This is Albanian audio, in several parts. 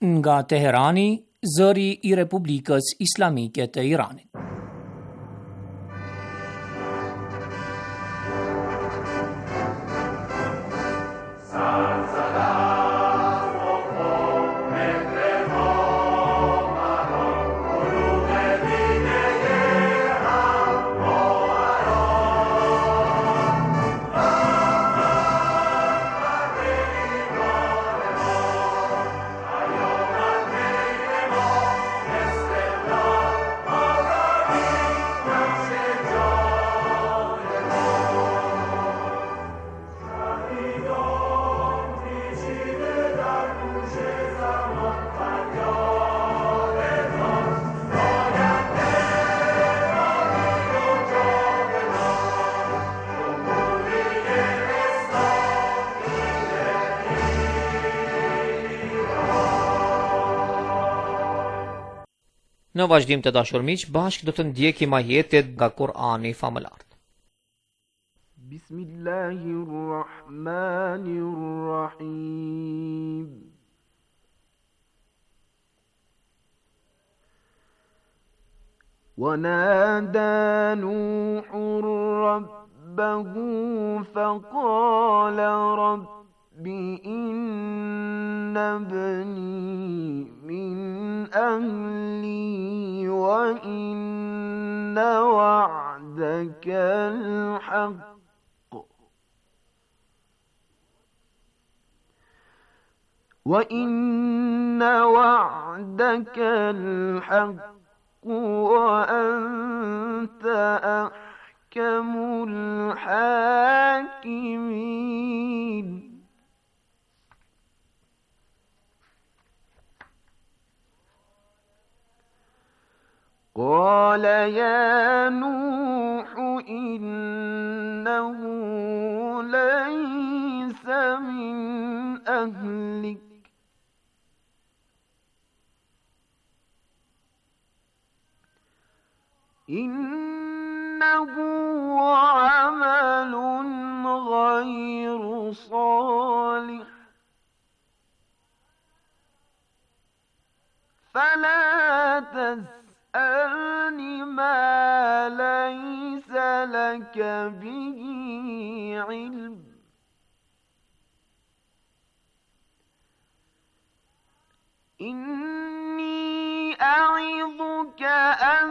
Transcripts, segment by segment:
Nga Teherani, zëri I Republikës Islamike të Iranit. Në vazhdim të dashur miq, bashkë do të ndjekim ajetet nga Kur'ani famëlar. Bismillahirrahmanirrahim. ونادى نوح ربه فقال رب إن ابني من أهلي وإن وعدك الحق وأنت أحكم الحاكمين. قال يا نوح إنه ليس من أهلك إنه عمل غير صالح فلا تسألني ما ليس لك به علم إني أعظك أن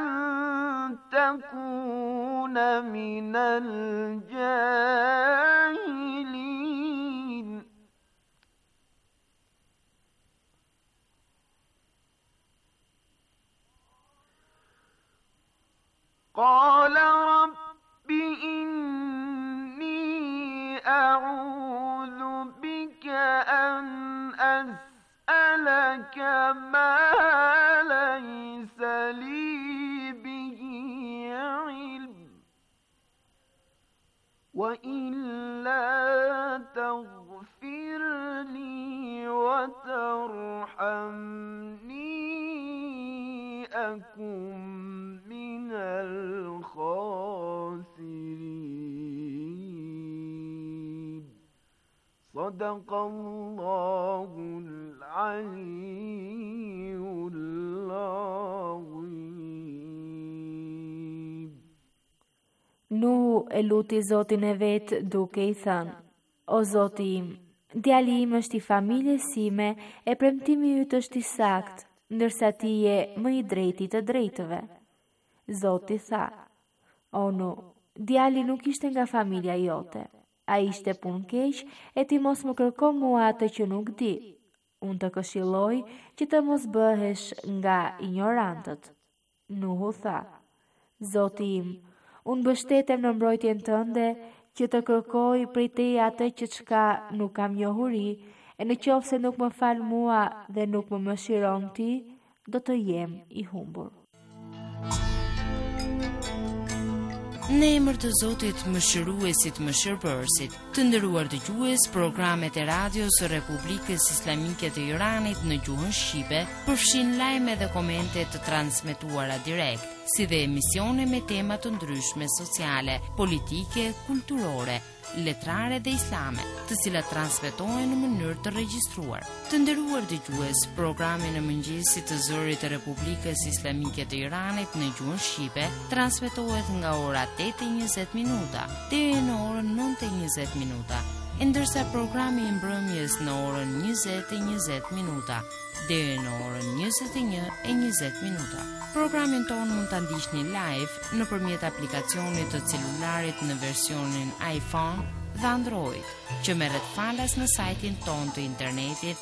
تكون من الجاهلين. قال رب إني أعوذ بك أن أسألك ما ليس لي به علم وإلا تغفر لي وترحمني أكن من الخاسرين. صدق الله العلي العظيم. Nuhu e luti Zotin e vet duke I thënë: O Zoti im, djali im është I familjes sime e premtimi yt është I saktë, ndërsa ti je më I drejti të drejtëve. Zoti tha: O Nuh, djali nuk ishte nga familja jote. Ai ishte punëkeq e ti mos më kërko mua atë që nuk di. Unë të këshilloj që të mos bëhesh nga ignorantët. Nuhu tha: Zoti im, unë mbështetem në mbrojtjen tënde që të kërkoj prej teje atë që çka nuk kam njohuri, e në qoftë se nuk më fal mua dhe nuk më mëshiron ti, do të jem I humbur. Në emër të Zotit mëshiruesit mëshirbërësit, të nderuar dëgjues, programet e radios së Republikës Islamike të Iranit në gjuhën shqipe përfshin lajme dhe komente të transmetuara direkt. si dhe emisione me tema të ndryshme sociale, politike, kulturore, letrare dhe islame, të cilat transmetohen në mënyrë të regjistruar. Të nderuar dëgjues, programi në mëngjesit të zërit të Republikës Islamike të Iranit në gjuhën shqipe transmetohet nga ora 8:20 minuta deri në orën 9:20 minuta, ndërsa programi i mbrëmjes në orën 20:20 minuta deri në orën 21:20 minuta. Programin tonë mund ta ndiqni live nëpërmjet aplikacionit të celularit në versionin iPhone dhe Android, që merret falas në sajtin tonë të internetit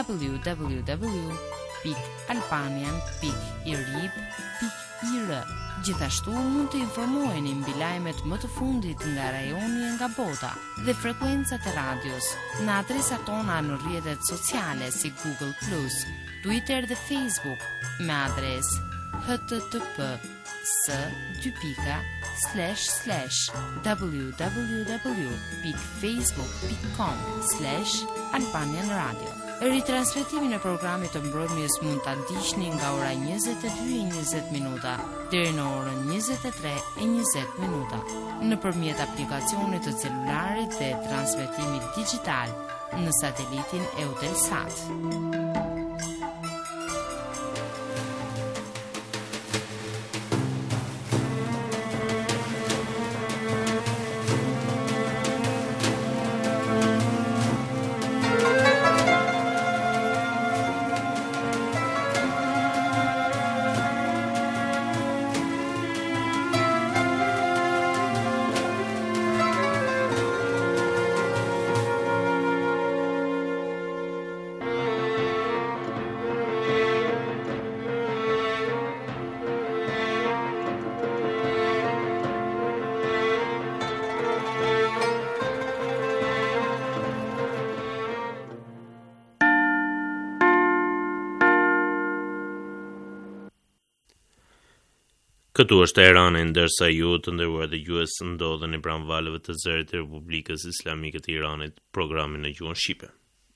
www.albanian.irib.ir. Gjithashtu mund të informoheni mbi lajmet më të fundit nga rajoni e nga bota dhe frekuencat e radios në adresat tona në rrjetet sociale si Google+, Twitter dhe Facebook me adresë http://www.facebook.com/Albanian Radio. Ritransmetimin e programit të mbrëmjes mund ta ndiqni nga ora 22:20 minuta deri në orën 23:20 minuta nëpërmjet aplikacionit të celularit dhe transmetimit digjital në satelitin Eutelsat. Këtu është Irani, ndërsa ju të nderuar dëgjues ndodheni pranë valëve të zërit të Republikës Islamike të Iranit, programin në gjuhën shqipe.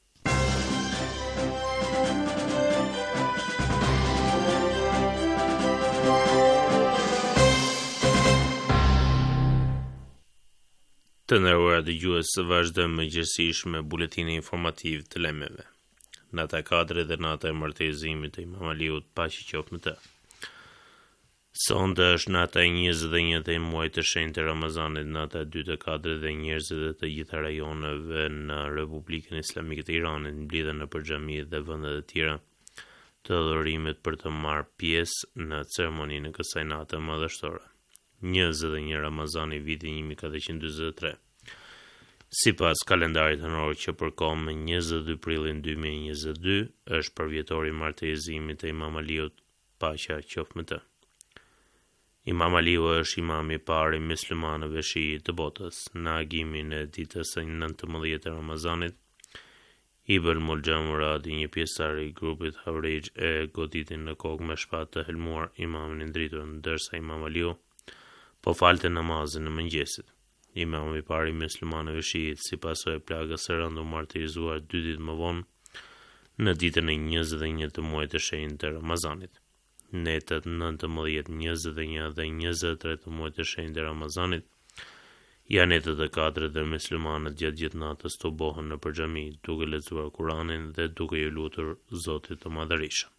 Të nderuar dëgjues, vazhdojmë mëngjesisht me buletinin informativ të lajmeve. Nata 4 dhe nata e martëzimit të Imam Aliut, paqja qoftë me të. Sonde është nata e 21 të muajit të shenjtë të Ramazanit, nata e 2 e 4 dhe njerëzit e të gjitha rajoneve në Republikën Islamike të Iranit mblidhen nëpër xhami dhe vende të tjera të adhurimit për të marrë pjesë në ceremoninë e kësaj nate madhështore. 21 Ramazani viti 1443. Sipas kalendarit hënor që përkon me 22 prillin 2022, është përvjetori i martëzimit të Imam Aliut, paqja qoftë me të. Imam Aliu është imami i parë i muslimanëve shi të botës. Në agimin e ditës së 19 të Ramazanit, Ibn Muljam Muradi, një pjesëtar i grupit Havrij, e goditi në kokë me shpatë të helmuar imamin e ndritur, ndërsa Imam Aliu po falte namazin në mëngjesit. Imami i parë i muslimanëve shiit, si pasojë e plagës së rëndu martirizuar 2 ditë më vonë, në ditën e 21 të muajit të shenjtë të Ramazanit. Netët 19, 21 dhe 23 të muajit të shenjtë të Ramazanit janë netët e 4 dhe muslimanët gjatë natës të bohen në xhami, duke lexuar Kur'anin dhe duke i lutur Zotit të Madhërisht.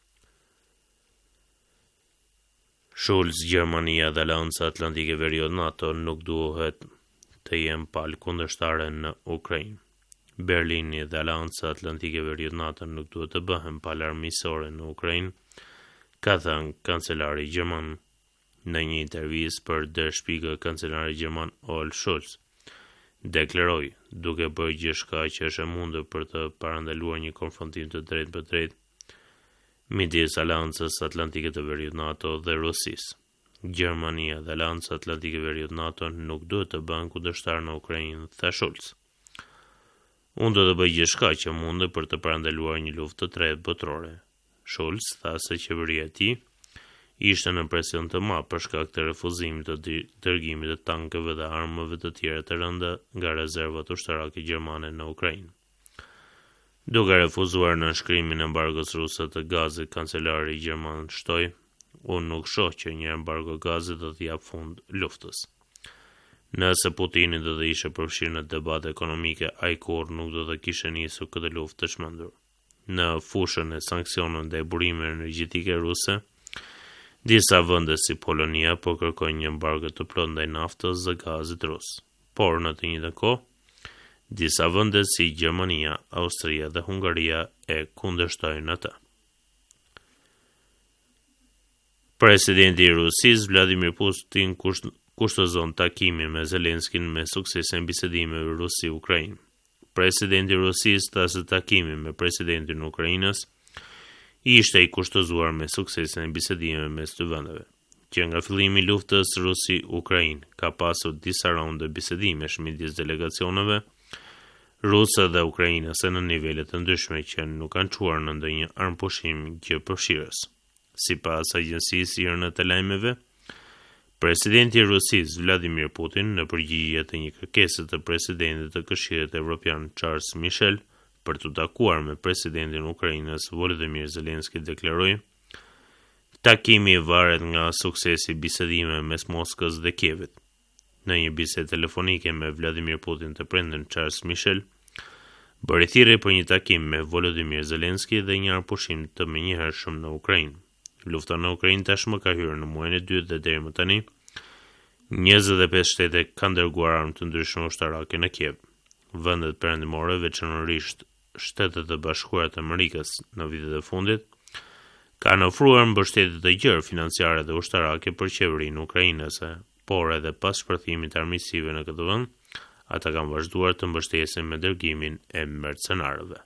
Scholz, Gjermania dhe Alianca Atlantike Veriut NATO nuk duhet të jenë palë kundërshtare në Ukrainë. Berlini dhe Alianca Atlantike Veriut NATO nuk duhet të bëhen palë armiqësore në Ukrainë, ka thënë kancelari gjerman. Në një intervistë për Der Spiegel, kancelari gjerman Olaf Scholz deklaroi, duke bërë gjithçka që është e mundur për të parandaluar një konfrontim të drejtë për drejtë midis Aleancës Atlantike të Veriut NATO dhe Rusisë. Gjermania dhe Aleanca Atlantike Veriut NATO nuk duhet të bëhen kundërshtar në Ukrainë, tha Scholz. Unë do të bëj gjithçka që mundet për të parandaluar një luftë të tretë botërore. Scholz tha se qeveria e tij ishte në presion të madh për shkak të refuzimit të dërgimit të tankeve dhe armëve të tjera të rënda nga rezervat ushtarake gjermane në Ukrainë. Duke refuzuar nënshkrimin e embargos ruse të gazit, kancelari gjerman shtoi, unë nuk shoh që një embargo gazi do të jap fund luftës. Nëse Putini do të ishte përfshirë në debate ekonomike, ai kurrë nuk do të kishte nisur këtë luftë të çmendur. Në fushën e sanksioneve ndaj burimeve energjetike ruse, disa vende si Polonia po kërkojnë një embargo të plotë ndaj naftës dhe gazit rus. Por në të njëjtën kohë, disa vende si Gjermania, Austria dhe Hungaria e kundërshtojnë atë. Presidenti i Rusisë Vladimir Putin kushtozon takimin me Zelenskin me suksesin e bisedimeve Rusi-Ukrainë. Presidenti i Rusisë tha se takimi me presidentin e Ukrainës ishte i kushtozuar me suksesin e bisedimeve mes dy vendeve. Që nga fillimi i luftës Rusi-Ukrainë ka pasur disa raunde bisedimesh midis delegacioneve ruse dhe ukrainase në nivele të ndryshme që nuk kanë çuar në ndonjë armpushim gjëpërfshirës. Sipas agjencisë IRNA të lajmeve, presidenti i Rusisë Vladimir Putin në përgjigje të një kërkese të presidentit të Këshillit Evropian Charles Michel për të takuar me presidentin e Ukrainës Volodymyr Zelensky deklaroi: "Takimi varet nga suksesi i bisedimeve mes Moskës dhe Kievit." Në një bisedë telefonike me Vladimir Putin të prindin Charles Michel, bëri thirrje për një takim me Volodymyr Zelensky dhe një armpushim të menjëhershëm në Ukrainë. Lufta në Ukrainë tashmë ka hyrë në muajin e dytë dhe deri më tani 25 shtete kanë dërguar armë të ndryshme ushtarake në Kiev. Vendet perëndimore, veçanërisht Shtetet e Bashkuara të Amerikës në vitet e fundit, kanë ofruar mbështetje të gjerë financiare dhe ushtarake për qeverinë ukrainase, por edhe pas shpërthimit të armiqësive në këtë vend, ata kanë vazhduar të mbështesin me dërgimin e mercenarëve.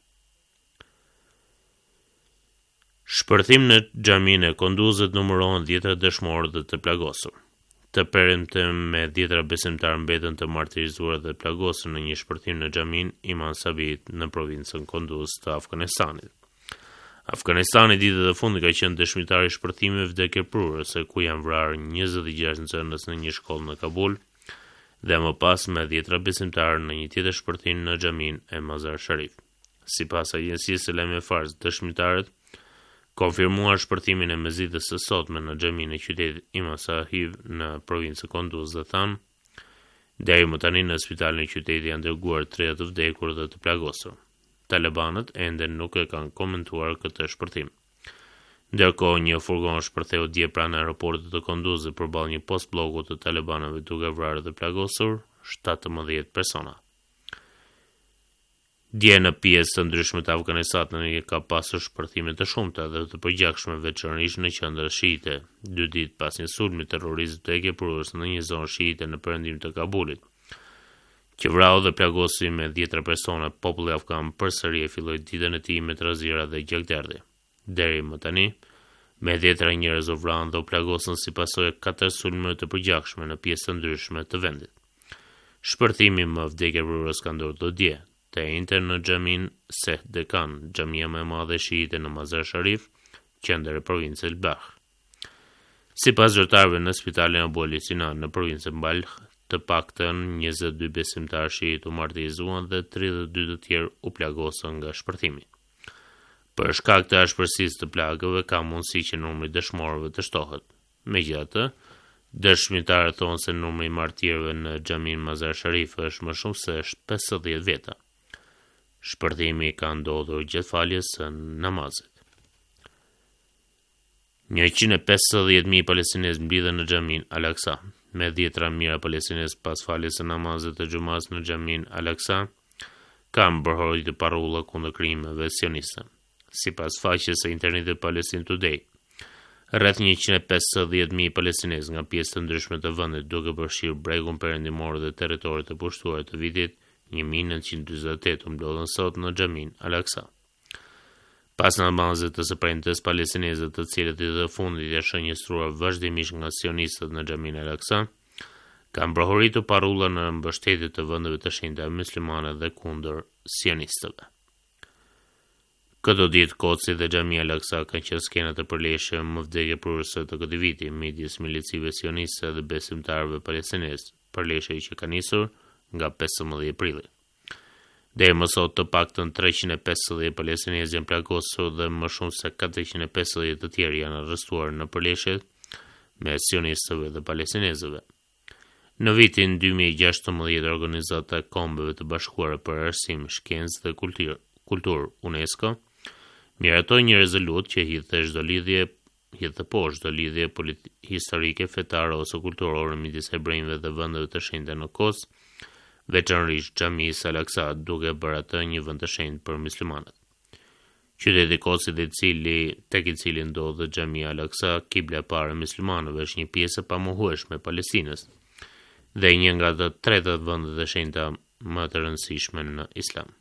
Shpërthim në xhaminë e Kunduzit numërohen 10 dëshmorë të plagosur. Të perëndimtë me 10 besimtarë mbetën të martirizuar dhe plagosur në një shpërthim në xhaminë Imam Sabit në provincën Kunduz të Afganistanit. Afganistani ditët e fundit ka qenë dëshmitar i shpërthimeve vdekjeprurëse ku janë vrarë 26 nxënës në një shkollë në Kabul dhe më pas me 10 besimtarë në një tjetër shpërthim në xhaminë e Mazar Sharif. Sipas agjencisë së lajmeve Fars, dëshmitarët konfirmuar shpërthimin e mezitës së sotme në xhaminë e qytetit Imam Sahib në provincën Kunduz dhe thanë: "Deri më tani në spitalin e qytetit janë dërguar 3 të vdekur dhe të plagosur." Talibanët ende nuk e kanë komentuar këtë shpërthim. Ndërkohë, një furgon shpërtheu dje pranë aeroportit të Kunduzit përballë një post bloku të talibanëve duke vrarë dhe plagosur 17 persona. Dje në pjesë të ndryshme të Afganistanit ka pasur shpërthime të shumta dhe të përgjakshme veçanërisht në qendra shiite, 2 ditë pas një sulmi terrorist vdekjeprurës në një zonë shiite në perëndim të Kabulit, që vrau dhe plagosi me 10 persona. Populli afgan përsëri e filloi ditën e tij me trazira dhe gjakderdhje. Deri më tani, me 10 njerëz u vranë dhe u plagosën si pasojë 4 sulme të përgjakshme në pjesë të ndryshme të vendit. Shpërthimi më vdekjeprurës ka ndodhur dje të njëjtën në xhamin Seh Dekan, xhamia më e madhe shiite në Mazar Sharif, qendër e provincës Elbah. Sipas zyrtarëve në spitalin Abu Ali Sinan në provincën Balkh, të paktën 22 besimtarë shiit u martirizuan dhe 32 të tjerë u plagosën nga shpërthimi. Për shkak të ashpërsisë të plagëve ka mundësi që numri i dëshmorëve të shtohet. Megjithatë, dëshmitarët thonë se numri i martirëve në xhamin Mazar Sharif është më shumë se 50 veta. Shpërthimi ka ndodhur gjatë faljes së namazit. 150.000 palestinezë mblidhen në xhamin Al-Aqsa. Me 10 mijëra palestinezë pas faljes së namazit të xumas në xhamin Al-Aqsa kanë bërhoritur parrulla kundër krimeve sioniste. Sipas faqes së internetit Palestine Today, rreth 150.000 palestinezë nga pjesë të ndryshme të vendit, duke përfshirë bregun perëndimor dhe territoret e pushtuara të vitit 1948, mblodhen sot në xhamin Al-Aqsa. Pas namazit të së premtes, palestinezët, të cilët ditët e fundit janë shënjestruar vazhdimisht nga sionistët në xhamin Al-Aqsa, kanë bërhoritur parrulla në mbështetje të vendeve të shenjta muslimane dhe kundër sionistëve. Këto ditë Koci dhe xhamia Al-Aqsa kanë qenë skena të përleshjeve më vdekjeprurëse të këtij viti midis milicive sioniste dhe besimtarëve palestinezë, përleshje që ka nisur nga 15 prilli. Deri më sot të paktën 350 palestinezë janë plagosur dhe më shumë se 450 të tjerë janë arrestuar në përleshjet me sionistëve dhe palestinezëve. Në vitin 2016, Organizata e Kombeve të Bashkuara për Arsim, Shkencë dhe Kulturë UNESCO miratoi një rezolut që hidhte poshtë çdo lidhje historike, fetare ose kulturore midis hebrejve dhe vendeve të shenjta në Kos, veçanërisht xhamisë Al-Aqsa, duke bërë atë një vend të shenjtë për muslimanët. Qyteti i Kosit, tek i cili ndodhet xhamia Al-Aqsa, kibla e parë e muslimanëve, është një pjesë e pamohueshme e Palestinës dhe një nga të tretat vendet e shenjta më të rëndësishme në Islam.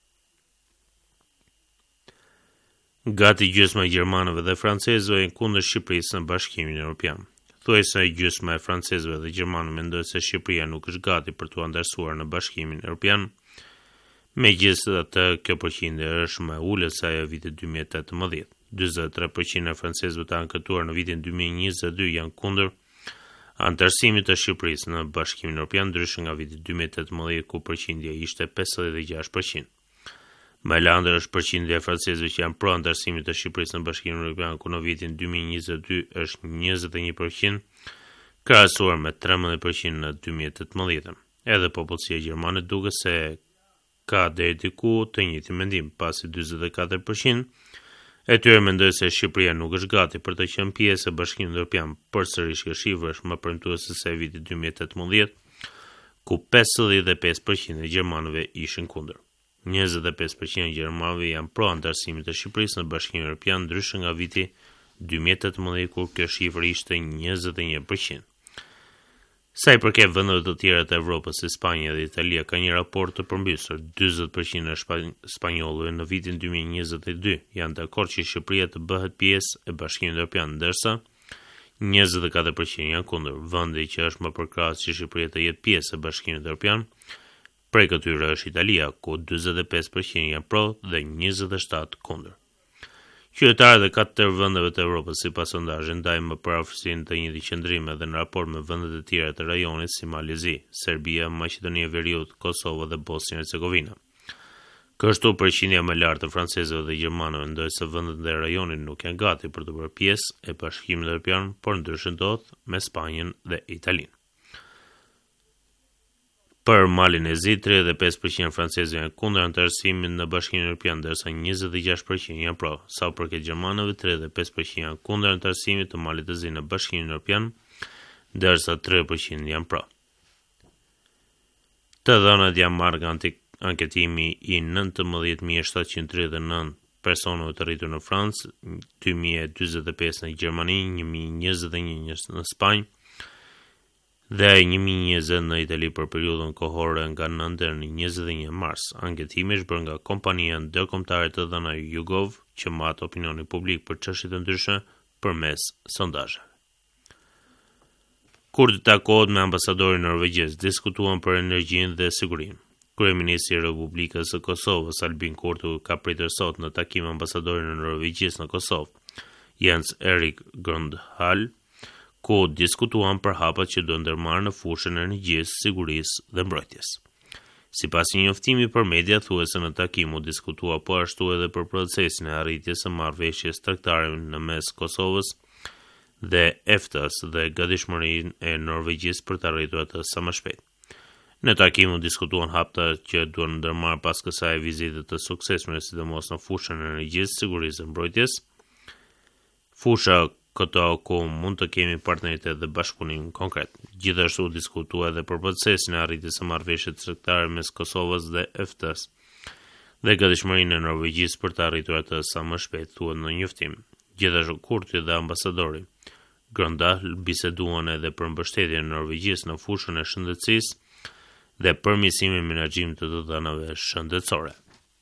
Gati gjysma e gjermanëve dhe francezëve janë kundër Shqipërisë në Bashkimin Evropian. Thuajse gjysma e francezëve dhe gjermanëve mendojnë se Shqipëria nuk është gati për t'u antarësuar në Bashkimin Evropian. Megjithatë, kjo përqindje është më e ulët se ajo e vitit 2018. 43% e francezëve të anketuar në vitin 2022 janë kundër antarësimit të Shqipërisë në Bashkimin Evropian, ndryshe nga viti 2018 ku përqindja ishte 56%. Më e landër është përqindja e francezëve që janë pro antarësimit të Shqipërisë në Bashkimin Evropian, ku në vitin 2022 është 21%, krahasuar me 13% në 2018. Edhe popullsia gjermane duket se ka deri diku të njëjtin mendim, pasi 44% e tyre mendojnë se Shqipëria nuk është gati për të qenë pjesë e Bashkimit Evropian. Përsëri kjo shifër është më premtuese se e vitit 2018, ku 55% e gjermanëve ishin kundër. 25% e gjermanëve janë pro antarësimit të Shqipërisë në Bashkimin Evropian, ndryshe nga viti 2018 kur kjo shifër ishte 21%. Sa i përket vendeve të tjera të Evropës, si Spanja dhe Italia, ka një raport të përmbysur. 40% e spanjollëve në vitin 2022 janë dakord që Shqipëria të bëhet pjesë e Bashkimit Evropian, ndërsa 24% janë kundër. Vendi që është më përkrahas që Shqipëria të jetë pjesë e Bashkimit Evropian prej këtyre është Italia, ku 45% janë pro dhe 27% kundër. Qytetarët e 4 vendeve të Evropës, sipas sondazhit, ndajnë më parafërsinë të njëjtë qëndrime dhe në raport me vendet e tjera të rajonit si Malezi, Serbia, Maqedonia e Veriut, Kosova dhe Bosnia e Hercegovina. Kështu përqindja më lartë të francezëve dhe gjermanëve ndojnë se vendet e rajonit nuk janë gati për të bërë pjesë e Bashkimit Evropian, por ndryshe ndodh me Spanjën dhe Italinë. Për Malin e Zi, 35% francezëve janë kundër antarësimit në Bashkimin Evropian, ndërsa 26% janë pro. Sa u përket gjermanëve, 35% janë kundër antarësimit të Malit të Zi në Bashkimin Evropian, ndërsa 3% janë pro. Të dhënat janë marrë nga anketimi i 19.739 personave të rritur në Francë, 2045 në Gjermani, 1021 në Spanjë, dhe 2020 në Itali për periudhën kohore nga 9 deri në 21 mars. Anketimi është bërë nga kompania ndërkombëtare të dhënave YouGov, që mat opinionin publik për çështje të ndryshme përmes sondazheve. Kur të takohet me ambasadorin norvegjez, diskutuan për energjinë dhe sigurinë. Kryeministri i Republikës së Kosovës, Albin Kurti, ka pritur sot në takim ambasadorin e Norvegjisë në Kosovë, Jens Erik Grøndahl, ku diskutuan për hapat që do ndërmarrë në fushën e energjisë, sigurisë dhe mbrojtjes. Sipas një njoftimi për media, thuhet se në takim u diskutua po ashtu edhe për procesin e arritjes së marrëveshjes tregtare në mes Kosovës dhe EFTA-s dhe gatishmërinë e Norvegjisë për të arritur atë sa më shpejt. Në takim u diskutuan hapta që duhen ndërmarrë pas kësaj vizite të suksesshme, sidomos në fushën e energjisë, sigurisë dhe mbrojtjes. Fusha këto ku mund të kemi partneritet dhe bashkëpunim konkret. Gjithashtu diskutua edhe për procesin e arritjes së marrëveshjes tregtare mes Kosovës dhe EFTA-s dhe gatishmërinë e Norvegjisë për të arritur atë sa më shpejt, thuhet në njoftim. Gjithashtu Kurti dhe ambasadori Grøndahl biseduan edhe për mbështetjen e Norvegjisë në fushën e shëndetësisë dhe përmirësimin e menaxhimit të dhënave shëndetësore.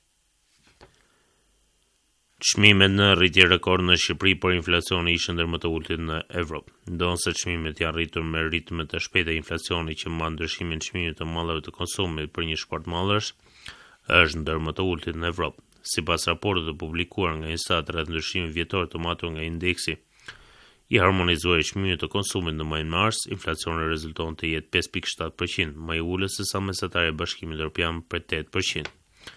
Çmimet në rritje rekord në Shqipëri, por inflacioni ishte ndër më të ulët në Evropë. Ndonse çmimet janë rritur me ritme të shpejta, inflacioni që mban ndryshimin e çmimit të mallrave të konsumit për një shport mallrash është ndër më të ulët në Evropë. Sipas raportit të publikuar nga Instat rreth ndryshimit vjetor të matur nga indeksi i harmonizuar i çmimit të konsumit në muajin mars, inflacioni rezulton të jetë 5.7%, më i ulët se sa mesatare e Bashkimit Evropian për 8%.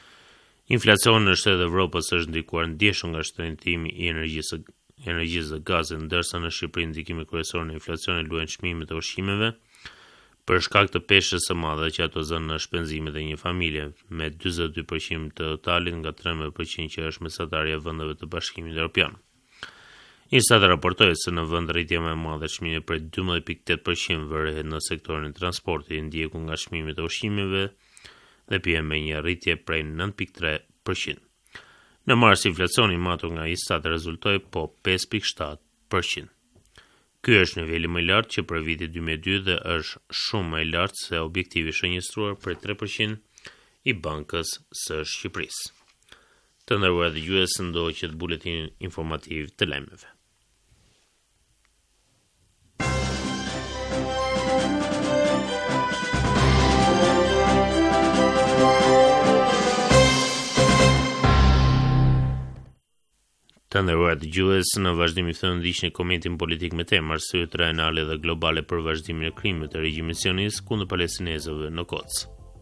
Inflacioni në Shtetet e Evropës është ndikuar ndjeshëm nga shtrëngimi i energjisë dhe gazit, ndërsa në Shqipëri ndikimi kryesor në inflacionin luajnë çmimet e ushqimeve, për shkak të peshës së madhe që ato zënë në shpenzimet e një familje, me 42% të totalit nga 13% që është mesatarja e vendeve të Bashkimit Evropian. Instat raportoi se në vend rritja më e madhe e çmimeve prej 12.8% vërehet në sektorin e transportit, ndjekur nga çmimet e ushqimeve dhe pije me një rritje prej 9.3%. Në mars inflacioni matur nga Istat rezultoi po 5.7%. Ky është niveli më i lartë që për vitin 2002 dhe është shumë më i lartë se objektivi shënjestruar për 3% i Bankës së Shqipërisë. Të nderuar dëgjues, ndoqët buletini informativ të lajmeve. Të nderuar dëgjues, në vazhdim i thënë ndiqni komentin politik me temë arsyet rajonale dhe globale për vazhdimin e krimit të regjimit sionist kundër palestinezëve në Koc.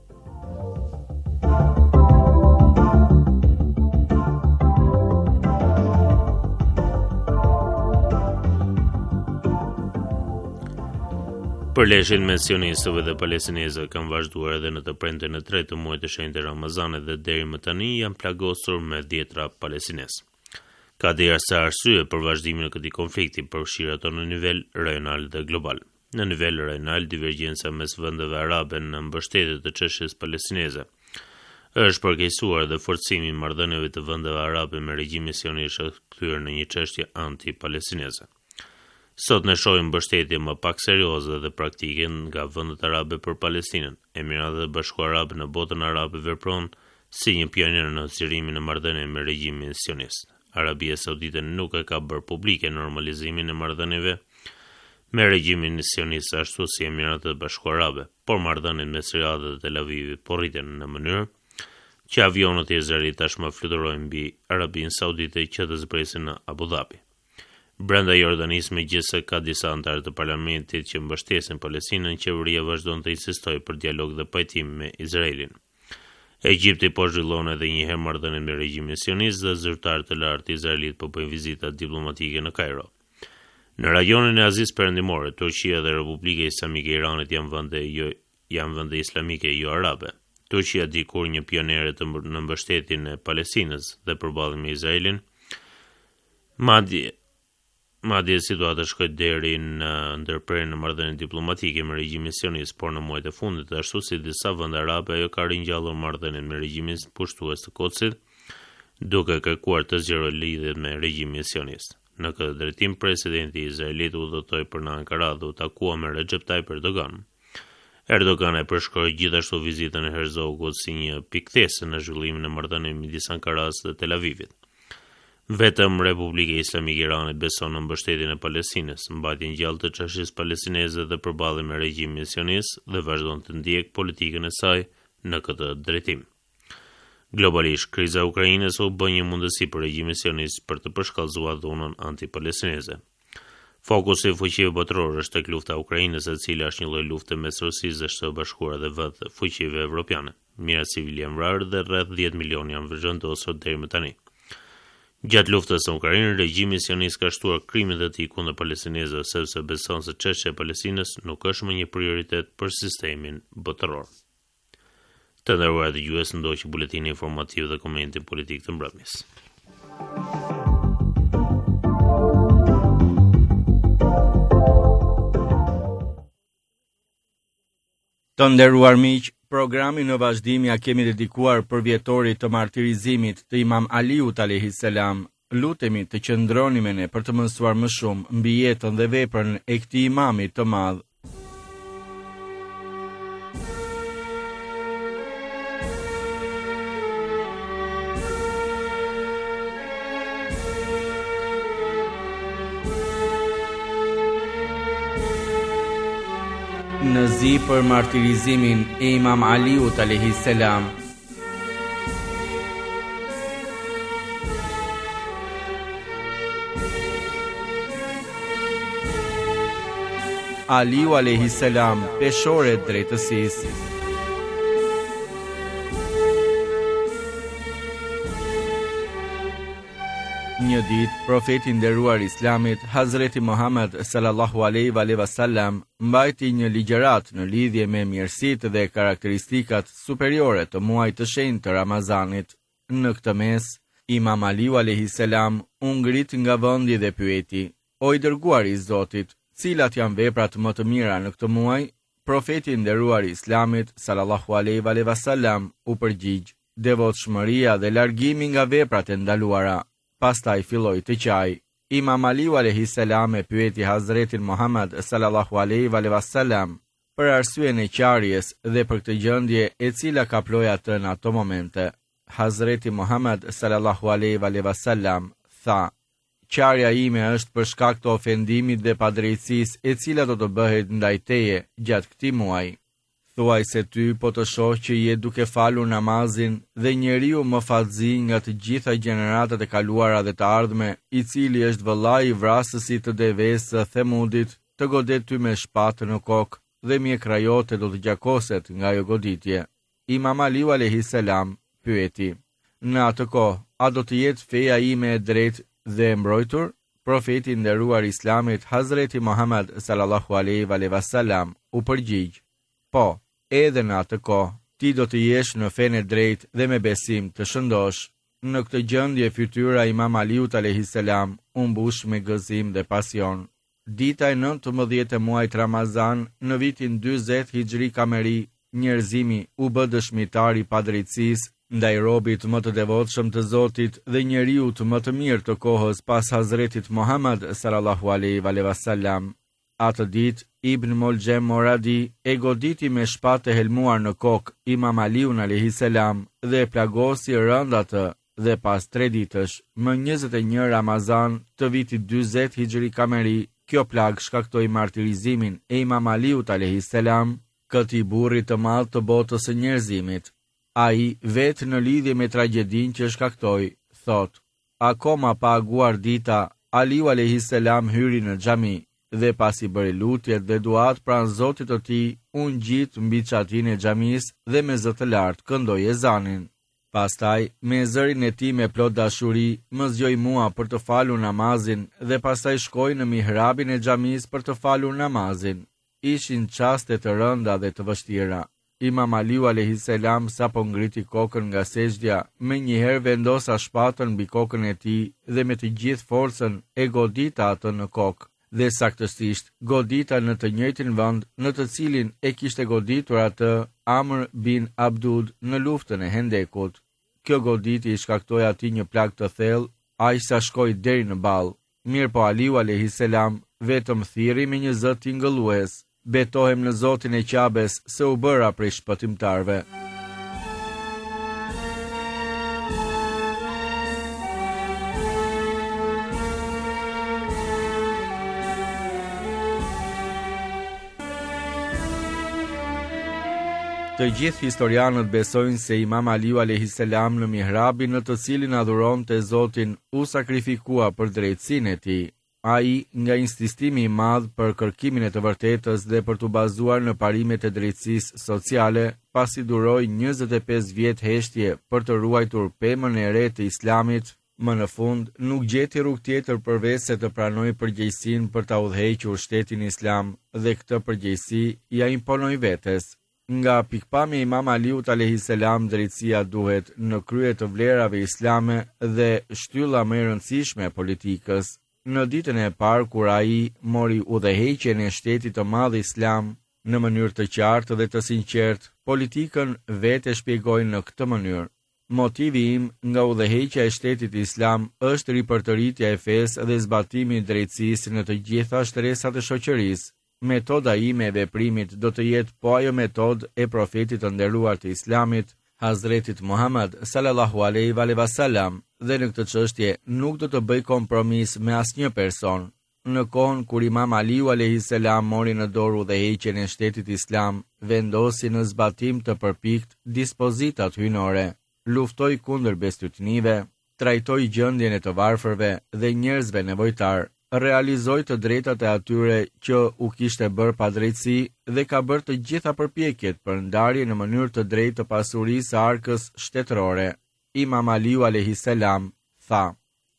Përleshjen mes sionistëve dhe palestinezëve kanë vazhduar edhe në të premten e tretë të muajit të shenjtë Ramazanit dhe deri më tani janë plagosur me dhjetra palestinezë. Ka diversa arsye për vazhdimin e këtij konflikti, përfshirë ato në nivel rajonal dhe global. Në nivel rajonal, divergjenca mes vendeve arabe në mbështetje të çështjes palestineze është përkeqësuar dhe forcimi i marrëdhënieve të vendeve arabe me regjimin sionist është kthyer në një çështje anti-palestineze. Sot ne shohim mbështetje më pak serioze dhe praktike nga vendet arabe për Palestinën. Emiratet e Bashkuara Arabe në botën arabe veprojnë si një pioner në zgjerimin e marrëdhënieve me regjimin sionist. Arabia Saudite nuk e ka bërë publike normalizimin e marrëdhënieve me regjimin sionist ashtu si Emiratet e Bashkuara Arabe, por marrëdhëniet mes Riyadhit dhe Tel Avivit po rriten në mënyrë që avionët e Izraelit tashmë fluturojnë mbi Arabinë Saudite që të zbresin në Abu Dhabi. Brenda Jordanisë megjithëse ka disa anëtarë të parlamentit që mbështesin Palestinën, qeveria vazhdon të insistojë për dialog dhe pajtim me Izraelin. Egjipti po zhvillon edhe një herë marrëdhënie me regjimin sionist dhe zyrtarë të lartë të Izraelit po bëjnë vizita diplomatike në Kairo. Në rajonin e Azisë Perëndimore, Turqia dhe Republika Islamike e Iranit janë vende islamike jo arabe. Turqia dikur një pionere në mbështetjen e Palestinës dhe përballjen me Izraelin. Madje situata shkoi deri në ndërprerjen e marrëdhënie diplomatike me regjimin sionist, por në muajt e fundit, ashtu si disa vende arabe, ajo ka ringjallur marrëdhënien me regjimin pushtues të Kocit, duke kërkuar të zgjerojë lidhjet me regjimin sionist. Në këtë drejtim, presidenti i Izraelit udhëtoi për në Ankara dhe u takua me Recep Tayyip Erdogan. Erdogan e përshkroi gjithashtu vizitën e Herzogut si një pikthesë në zhvillimin e marrëdhënieve midis Ankaras dhe Tel Avivit. Vetëm Republika Islamike e Iranit beson në mbështetjen e Palestinës, mbajtjen gjallë të çështjes palestineze dhe përballjen me regjimin sionist dhe vazhdon të ndjek politikën e saj në këtë drejtim. Globalisht, kriza e Ukrainës u bë një mundësi për regjimin sionist për të përshkallëzuar dhunën anti-palestineze. Fokusi i fuqive botërore është tek lufta e Ukrainës, e cila është një lloj lufte mes Rusisë dhe Shtetit Bashkuar dhe vetë fuqive evropiane. Mijëra civil janë vrarë dhe rreth 10 milionë janë zhvendosur deri më tani. Gjatë luftës në Ukrainë, regjimi sionist ka shtuar krimet e tij kundër palestinezëve sepse beson se çështja e Palestinës nuk është më një prioritet për sistemin botëror. Të nderuar dëgjues, ndoqi buletini informativ dhe komentin politik të mbrëmjes. Të nderuar miq, programin në vazhdim ja kemi dedikuar për vjetorit të martirizimit të Imam Aliut alayhis salam. Lutemi të qëndroni me ne për të mësuar më shumë mbi jetën dhe veprën e këtij imami të madh. Në zi për martirizimin e Imam Aliut alayhis salam. Aliu alayhis salam, peshore drejtësisë. Një ditë, profeti i nderuar I Islamit, Hazreti Muhammed sallallahu alaihi wasallam, mbajti një ligjërat në lidhje me mirësitë dhe karakteristikat superiore të muajit të shenjtë të Ramazanit. Në këtë mes, Imam Aliu alayhi salam u ngrit nga vendi dhe pyeti: "O I dërguari I Zotit, cilat janë veprat më të mira në këtë muaj?" Profeti I nderuar I Islamit sallallahu alaihi wasallam u përgjigj: "Devotshmëria dhe largimi nga veprat e ndaluara." Pastaj filloi të qaj. Imam Aliu alayhi salam e pyeti Hazretin Muhammed sallallahu alaihi wasallam për arsyen e qarjes dhe për këtë gjendje e cila kaploi atë në ato momente. Hazreti Muhammed sallallahu alaihi wasallam tha: "Qarja ime është për shkak të ofendimit dhe padrejtësisë e cila do të bëhet ndaj teje gjatë këtij muaji. Thuaj se ty po të shoh që je duke falur namazin dhe njeriu më fatzi nga të gjitha gjeneratat e kaluara dhe të ardhme, I cili është vëllai I vrasësit të devesë së Themudit, të godet ty me shpatë në kokë dhe mjekra jote do të gjakoset nga ajo goditje." Imam Aliu alayhi salam pyeti: "Në atë kohë, a do të jetë feja ime e drejtë dhe e mbrojtur?" Profeti I nderuar I Islamit, Hazreti Muhammed sallallahu alaihi wasallam u përgjigj: "Po, edhe në atë kohë, ti do të jesh në fenë e drejtë dhe me besim të shëndosh." Në këtë gjendje fytyra Imam Aliut alayhi salam u mbush me gëzim dhe pasion. Dita e 19 e muajit Ramazan në vitin 40 Hijri Kameri, njerëzimi u bë dëshmitar I padrejtësisë ndaj robit më të devotshëm të Zotit dhe njeriu të më të mirë të kohës pas Hazretit Muhammed sallallahu alaihi wasallam. Atë ditë, Ibn Moljem Moradi e goditi me shpatë e helmuar në kokë Imam Aliun alayhi salam dhe e plagosi rënd atë dhe pas 3 ditësh, më 21 Ramazan të vitit 40 Hijri Kameri, kjo plag shkaktoi martirizimin e Imam Aliut alayhi salam, këtij burri të madh të botës së njerëzimit. Ai vetë në lidhje me tragjedin që shkaktoi, thot: "Akoma pa aguar dita, Aliu alayhi salam hyri në xhami dhe pasi bëri lutjet dhe duat pranë Zotit të tij, u ngjit mbi çatin e xhamisë dhe me zë të lartë këndoi ezanin. Pastaj, me zërin e tij me plot dashuri, më zgjoi mua për të falur namazin dhe pastaj shkoi në mihrabin e xhamisë për të falur namazin. Ishin çaste të rënda dhe të vështira. Imam Aliu alayhi salam sapo ngriti kokën nga sejdja, me njëherë vendosa shpatën mbi kokën e tij dhe me të gjithë forcën e godita atë në kokë, dhe saktësisht godita në të njëjtin vend në të cilin e kishte goditur atë Amr bin Abdud në luftën e Hendekut. Kjo goditi I shkaktoi atij një plag të thellë, aq sa shkoi deri në ball. Mirë po Aliu alayhi salam vetëm thirri me një zë tingëllues: "Betohem në Zotin e Qabes se u bëra prej shpëtimtarve." Të gjithë historianët besojnë se Imam Aliu alayhi salam në mihrabin në të cilin adhuronte Zotin u sakrifikua për drejtësinë e tij. Ai, nga insistimi I madh për kërkimin e të vërtetës dhe për të bazuar në parimet e drejtësisë sociale, pasi duroi 25 vjet heshtje për të ruajtur pemën e re të Islamit, më në fund nuk gjeti rrugë tjetër përveç se të pranojë përgjegjësinë për ta udhëhequr shtetin Islam dhe këtë përgjegjësi ja imponoi vetes. Nga pikpamja e Imam Aliut alayhi salam, drejtësia duhet në krye të vlerave islame dhe shtylla më e rëndësishme e politikës. Në ditën e parë kur ai mori udhëheqjen e shtetit të madh Islam në mënyrë të qartë dhe të sinqertë, politikën vetë shpjegoi në këtë mënyrë: "Motivi im nga udhëheqja e shtetit Islam është ripërtëritja e fesë dhe zbatimi I drejtësisë në të gjitha shtresat e shoqërisë. Metoda ime e veprimit do të jetë po ajo metodë e profetit të nderuar të Islamit, Hazretit Muhammed sallallahu alaihi wasallam, dhe në këtë çështje nuk do të bëj kompromis me asnjë person." Në kohën kur Imam Aliu alayhi salam mori në dorë udhëheqjen e shtetit Islam, vendosi në zbatim të përpikt dispozitat hyjnore, luftoi kundër bestytnive, trajtoi gjendjen e të varfërve dhe njerëzve nevojtar, realizoi të drejtat e atyre që u kishte bërë padrejtësi dhe ka bërë të gjitha përpjekjet për ndarje në mënyrë të drejtë të pasurisë së arkës shtetërore. Imam Aliu alayhi salam tha: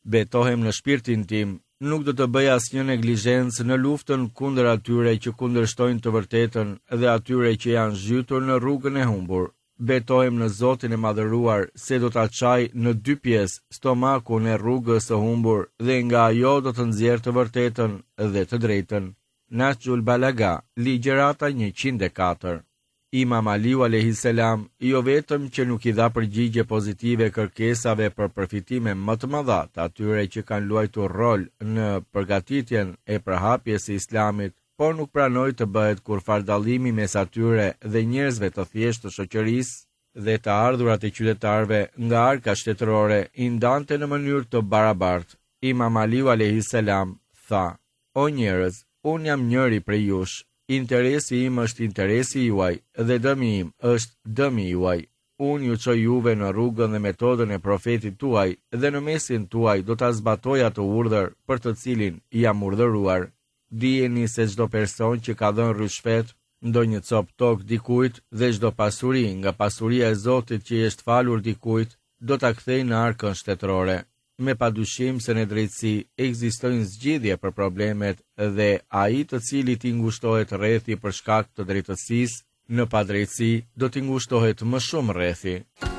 Betohem në shpirtin tim, nuk do të bëj asnjë neglizhencë në luftën kundër atyre që kundërshtojnë të vërtetën dhe atyre që janë zhytur në rrugën e humbur. Betohem në Zotin e madhëruar se do ta çaj në 2 pjesë stomakun e rrugës së humbur dhe nga ajo do të nxjerrë të vërtetën dhe të drejtën. Nahjul Balaga, Ligjërata 104. Imam Aliu alayhis salam jo vetëm që nuk I dha përgjigje pozitive kërkesave për përfitime më të mëdha të atyre që kanë luajtur rol në përgatitjen e përhapjes së Islamit, por nuk pranoi të bëhet kurfar dallimi mes atyre dhe njerëzve të thjeshtë të shoqërisë dhe të ardhurat e qytetarëve nga arka shtetërore I ndante në mënyrë të barabartë. Imam Aliu alayhis salam tha: "O njerëz, unë jam njëri prej jush. Interesi im është interesi juaj dhe dëmi im është dëmi juaj. Unë ju çoj juve në rrugën dhe metodën e profetit tuaj dhe në mesin tuaj do ta zbatoj atë urdhër për të cilin jam urdhëruar. Dijeni se çdo person që ka dhënë rishfet, ndonjë cop tokë dikujt dhe çdo pasuri nga pasuria e Zotit që I është falur dikujt, do ta kthejë në arkën shtetërore. Me padyshim se në drejtësi ekzistojnë zgjidhje për problemet dhe ai të cilit I ngushtohet rrethi për shkak të drejtësisë, në padrejtësi do t'i ngushtohet më shumë rrethi."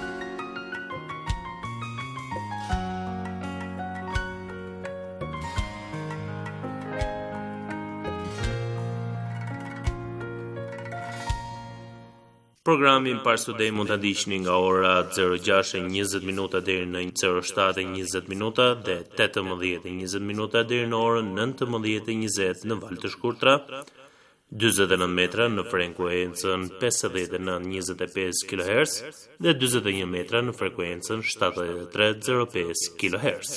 Programin Parsudej mund ta ndiqni nga ora 06:20 minuta deri në 07:20 minuta dhe 18:20 minuta deri në orën 19:20 në valë të shkurtra, 49 metra në frekuencën 5925 kHz dhe 41 metra në frekuencën 7305 kHz.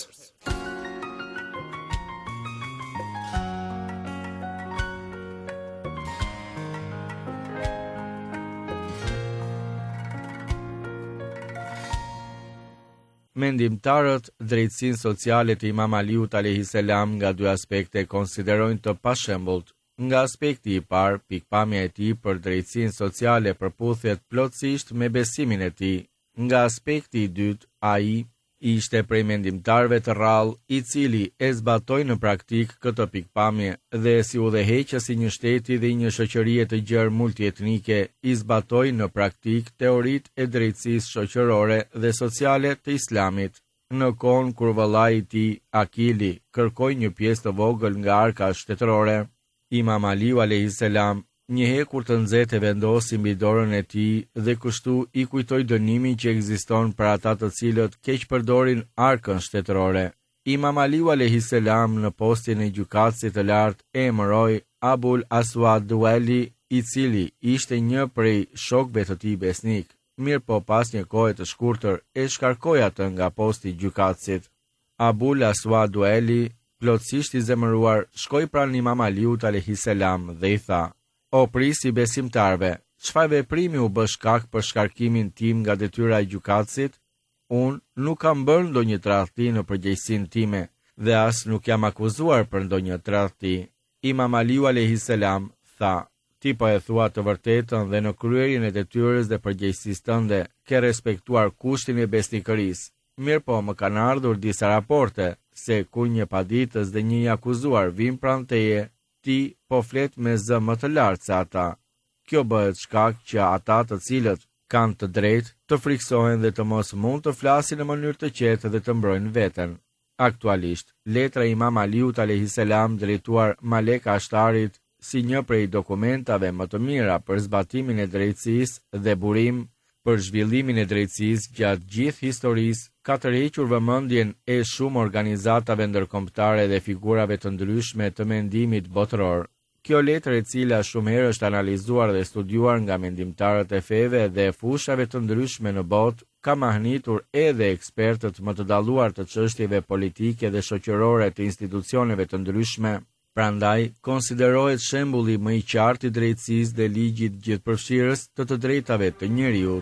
Mendimtarët drejtësinë sociale të Imam Aliut alayhis salam nga 2 aspekte konsiderojnë të pashembullt. Nga aspekti I parë, pikpamja e tij për drejtësinë sociale përputhet plotësisht me besimin e tij. Nga aspekti I dytë, ai ishte prej mendimtarëve të rrallë I cili e zbatoi në praktik këtë pikpamje dhe si udhëheqës I një shteti dhe një shoqërie të gjerë multietnike I zbatoi në praktik teoritë e drejtësisë shoqërore dhe sociale të Islamit. Në kohën kur vëllai I tij, Akili, kërkoi një pjesë të vogël nga arka shtetërore, Imam Aliu alayhis salam një hekur të nxehtë vendosi mbi dorën e tij dhe kështu I kujtoi dënimin që ekziston për ata të cilët keq përdorin arkën shtetërore. Imam Aliu alayhis salam në postin e gjykatësit të lartë emëroi Abul Aswad Duali, I cili ishte një prej shokëve të tij besnik. Mirë po pas një kohe të shkurtër e shkarkoi atë nga posti I gjykatësit. Abul Aswad Duali, plotësisht I zemëruar, shkoi pranë Imam Aliut alayhis salam dhe I tha: "O prisi besimtarve, çfarë veprimi u bë shkak për shkarkimin tim nga detyra e gjykatësit? Unë nuk kam bërë ndonjë tradhti në përgjegjësinë time dhe as nuk jam akuzuar për ndonjë tradhti." Imam Aliu alayhis salam tha: "Ti po e thua të vërtetën dhe në kryerjen e detyrës dhe përgjegjësisë tënde ke respektuar kushtin e besnikërisë. Mirë po më kanë ardhur disa raporte se kur një paditës dhe një I akuzuar vin pranë teje, ti po flet me zë më të lartë se ata. Kjo bëhet shkak që ata të cilët kanë të drejtë të friksohen dhe të mos mund të flasin në mënyrë të qetë dhe të mbrojnë veten." Aktualisht, letra e Imam Aliut alayhis salam drejtuar Malek Ashtarit si një prej dokumentave më të mira për zbatimin e drejtësisë dhe burim për zhvillimin e drejtësisë gjatë gjithë historisë, ka tërhequr vëmendjen e shumë organizatave ndërkombëtare dhe figurave të ndryshme të mendimit botëror. Kjo letër, e cila shumë herë është analizuar dhe studiuar nga mendimtarët e feve dhe fushave të ndryshme në botë, ka mahnitur edhe ekspertët më të dalluar të çështjeve politike dhe shoqërore të institucioneve të ndryshme. Prandaj, konsiderohet shembulli më I qartë I drejtësisë dhe ligjit gjithëpërfshirës të drejtave të njeriut.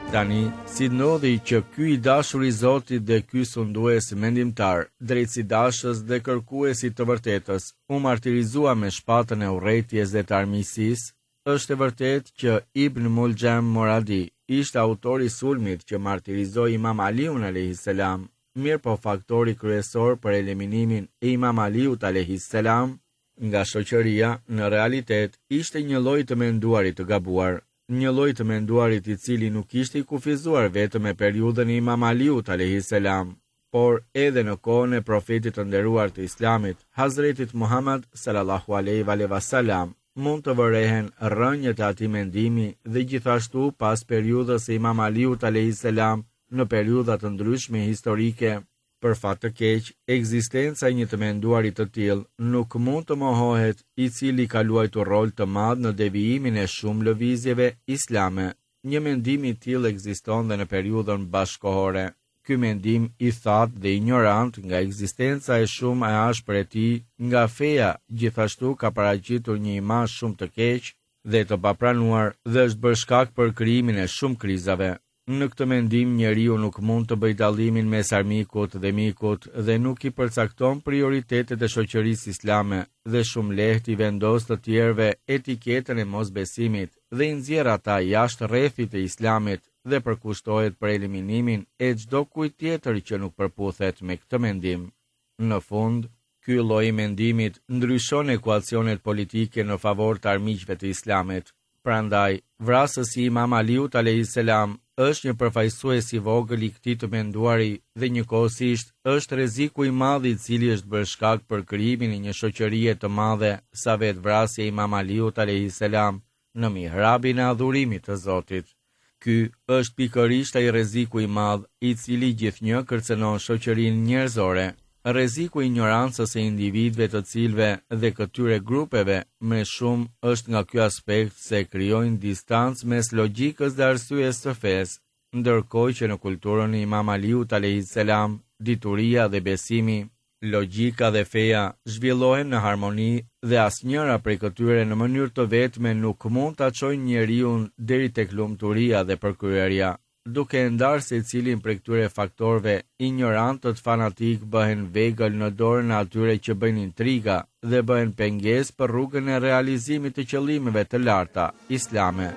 Tani, si ndodhi që ky i dashur i Zotit dhe ky sundues mendimtar, drejt si dashës dhe kërkuesi të vërtetës, u martirizua me shpatën e urrëties dhe të armiqësisë, është e vërtet që Ibn Muljam Moradi ishte autori i sulmit që martirizoi Imam Aliun alayhis salam, mirë po faktori kryesor për eliminimin e Imam Aliut alayhis salam nga shoqëria në realitet ishte një lloj të menduarit të gabuar, një lloj të menduarit i cili nuk ishte i kufizuar vetëm me periudhën e Imam Aliut alayhis salam, por edhe në kohën e profetit të nderuar të Islamit, Hazretit Muhammad sallallahu alaihi wasallam, mund të vërehen rrënjët e atij mendimi dhe gjithashtu pas periudhës së Imam Aliut alayhis salam në periudha të ndryshme historike. Për fat të keq, ekzistenca e një të menduarit të tillë nuk mund të mohohet, i cili ka luajtur rol të madh në devijimin e shumë lëvizjeve islame. Një mendim i tillë ekziston dhe në periudhën bashkëkohore. Ky mendim i thatë dhe ignorant nga ekzistenca e shumë e ashpër e tij, nga feja, gjithashtu ka paraqitur një imazh shumë të keq dhe të papranuar dhe është bërë shkak për krijimin e shumë krizave. Në këtë mendim njeriu nuk mund të bëjë dallimin mes armikut dhe mikut dhe nuk i përcakton prioritetet e shoqërisë islame dhe shumë lehtë i vendos të tjerëve etiketën e mosbesimit dhe i nxjerr ata jashtë rrethit të islamit dhe përkushtohet për eliminimin e çdo kujt tjetër që nuk përputhet me këtë mendim. Në fund, ky lloj mendimit ndryshon ekuacionet politike në favor të armiqve të islamit. Prandaj, vrasësi Imam Aliut alayhis salam është një përfaqësues i vogël i këtij të menduari dhe njëkohësisht është rreziku i madh i cili është bërë shkak për krijimin e një shoqërie të madhe sa vetë vrasja e Imam Aliut alayhis salam në mihrabin e adhurimit të Zotit. Ky është pikërisht ai rreziku i madh i cili gjithnjë kërcënon shoqërinë njerëzore. Rreziku i ignorancës së individëve të cilëve dhe këtyre grupeve më shumë është nga ky aspekt se krijojnë distancë mes logjikës dhe arsyes së fesë, ndërkohë që në kulturën e Imam Aliut alayhis salam, dituria dhe besimi, logjika dhe feja zhvillohen në harmoni dhe asnjëra prej këtyre në mënyrë të vetme nuk mund ta çojë njeriu deri tek lumturia dhe përkryeria. Duke ndarë secilin prej këtyre faktorëve, ignorantët fanatik bëhen vegël në dorën e atyre që bëjnë intriga dhe bëhen pengesë për rrugën e realizimit të qëllimeve të larta islame.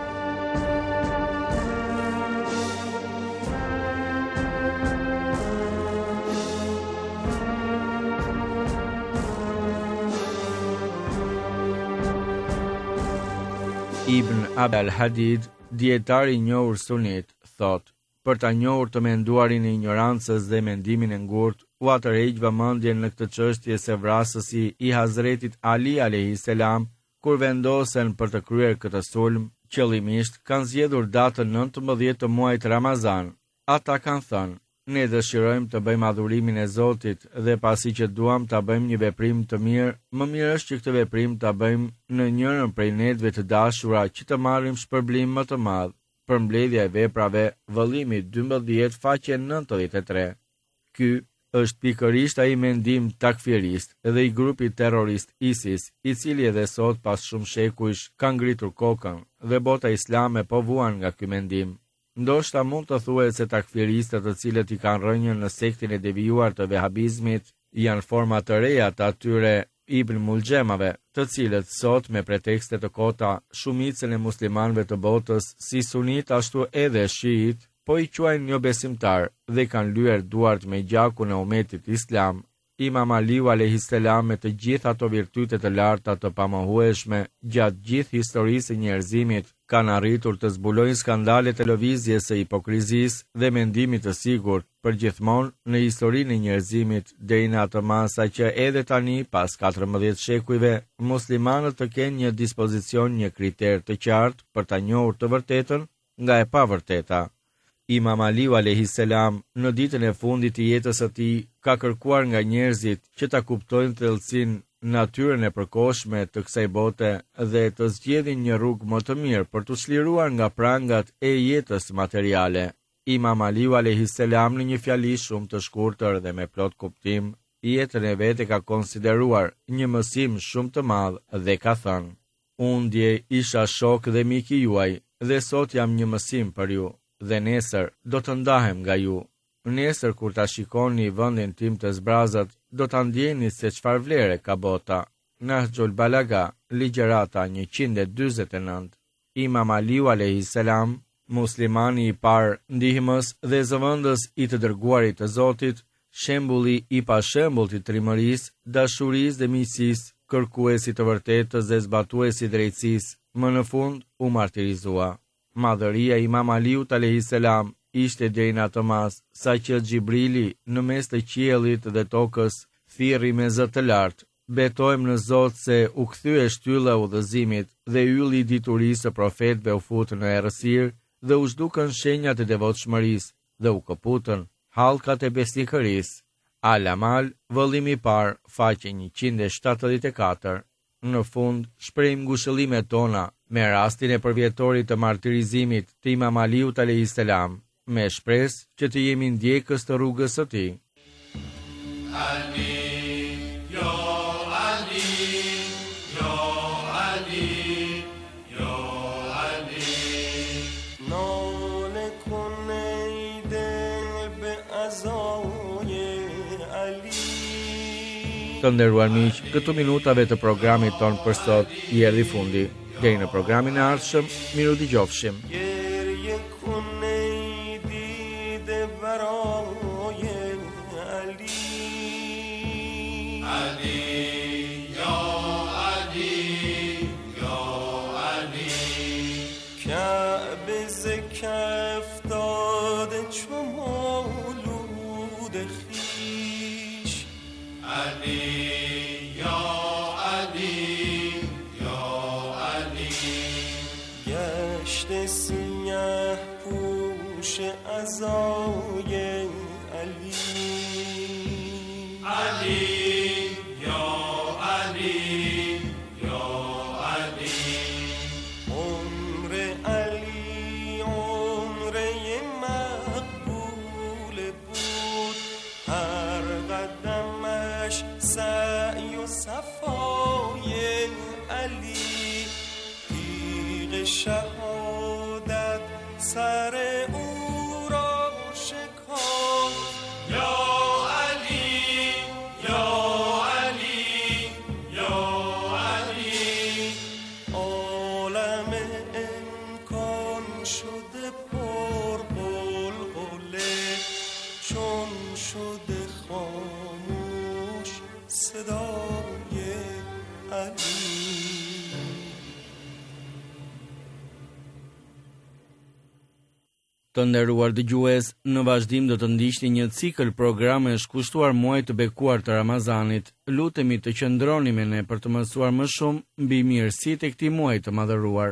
Ibn Abdul Hadid, dietari i njohur sunit, thot: për ta njohur të menduarin e ignorancës dhe mendimin e ngurtë, u atërheq vëmendjen në këtë çështje se vrasësi i Hazretit Ali alayhis salam, kur vendosen për të kryer këtë sulm, qëllimisht kanë zgjedhur datën 19 të muajit Ramazan. Ata kanë thënë: ne dëshirojmë të bëjmë adhurimin e Zotit dhe pasi që duam ta bëjmë një veprim të mirë, më mirë është që këtë veprim ta bëjmë në njërin prej netëve të dashura që të marrim shpërblim më të madh. Përmbledhja e veprave, vëllimi 12 faqe 93. Ky është pikërisht ai mendim takfirist dhe i grupit terrorist ISIS, i cili edhe sot pas shumë shekujsh ka ngritur kokën dhe bota islame po vuan nga ky mendim. Ndoshta mund të thuhet se takfiristët të cilët i kanë rënjën në sektin e devijuar të vehabizmit janë forma të reja të atyre Ibn Muljamave, të cilët sot me pretekste të kota shumicën e muslimanëve të botës, si sunit ashtu edhe shiit, po i quajnë jo besimtar dhe kanë lyer duart me gjakun e umetit islam. Imam Aliu alayhis salam me të gjitha ato virtyte të larta të pamohueshme gjatë gjithë historisë së njerëzimit kanë arritur të zbulojnë skandale televizjes së hipokrizisë dhe mendimit të sigurt për gjithmonë në historinë e njerëzimit deri në atë masa që edhe tani pas 14 shekujve muslimanët të kenë një dispozicion, një kriter të qartë për ta njohur të vërtetën nga e pavërteta. Imam Aliu alayhis salam në ditën e fundit të jetës së tij ka kërkuar nga njerëzit që ta kuptojnë thellësinë, natyrën e përkohshme të kësaj bote dhe të zgjedhin një rrugë më të mirë për të çliruar nga prangat e jetës materiale. Imam Aliu alayhis salam në një fjali shumë të shkurtër dhe me plot kuptim, jetën e vet e ka konsideruar një mësim shumë të madh dhe ka thënë: unë dje isha shok dhe mik i juaj dhe sot jam një mësim për ju. dhe nesër do të ndahem nga ju. Nesër kur ta shikoni vendin tim të zbrazët, do ta ndjeni se çfarë vlere ka bota. Nahjul Balaga, ligjërata 149. Imam Aliu alayhis salam, muslimani i parë, ndihmës dhe zëvendës i të dërguarit të Zotit, shembulli i pashembullt i trimërisë, dashurisë dhe miqësisë, kërkuesi të vërtetës dhe zbatuesi drejtësisë, më në fund u martirizua. Madhëria e Imam Aliut alayhis salam ishte deri në atë mas, sa që Xhibrili në mes të qiellit dhe tokës thirrri me zë të lartë: "Betojmë në Zot se u kthye shtylla e udhëzimit dhe ylli i diturisë së profetëve u fut në errësirë dhe u zhdukën shenjat e devotshmërisë dhe u kaputën hallkat e besnikërisë." Al-Amal, vëllimi i parë, faqe 174. Në fund, shprehim ngushëllimet tona me rastin e përvjetorit të martirizimit të Imam Aliut alayhis salam, me shpresë që të jemi ndjekës të rrugës së tij. Të nderuar miq, këtu minutave të programit ton për sot i erdhi fundi. Deri në programin e ardhshëm, miru dëgjofshim. شهادت سر او را شکاف. یا علی یا علی یا علی، عالم امکان شده پر غلغله، چون شده خاموش صدای علی. Të nderuar dëgjues, në vazhdim do të ndiqni një cikël programesh kushtuar muajit të bekuar të Ramazanit. Lutemi të qëndroni me ne për të mësuar më shumë mbi mirësitë e këtij muaji të madhëruar.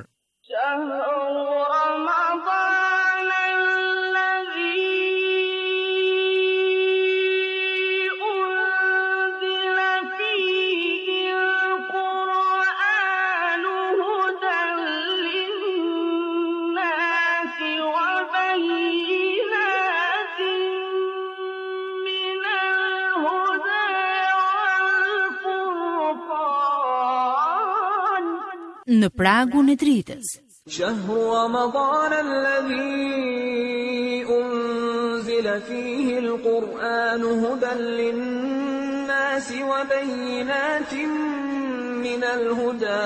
Në pragun e dritës. Shahru Ramadan alladhi unzila fihi al-Qur'an hudan lin-nasi wa bayyinatin min al-huda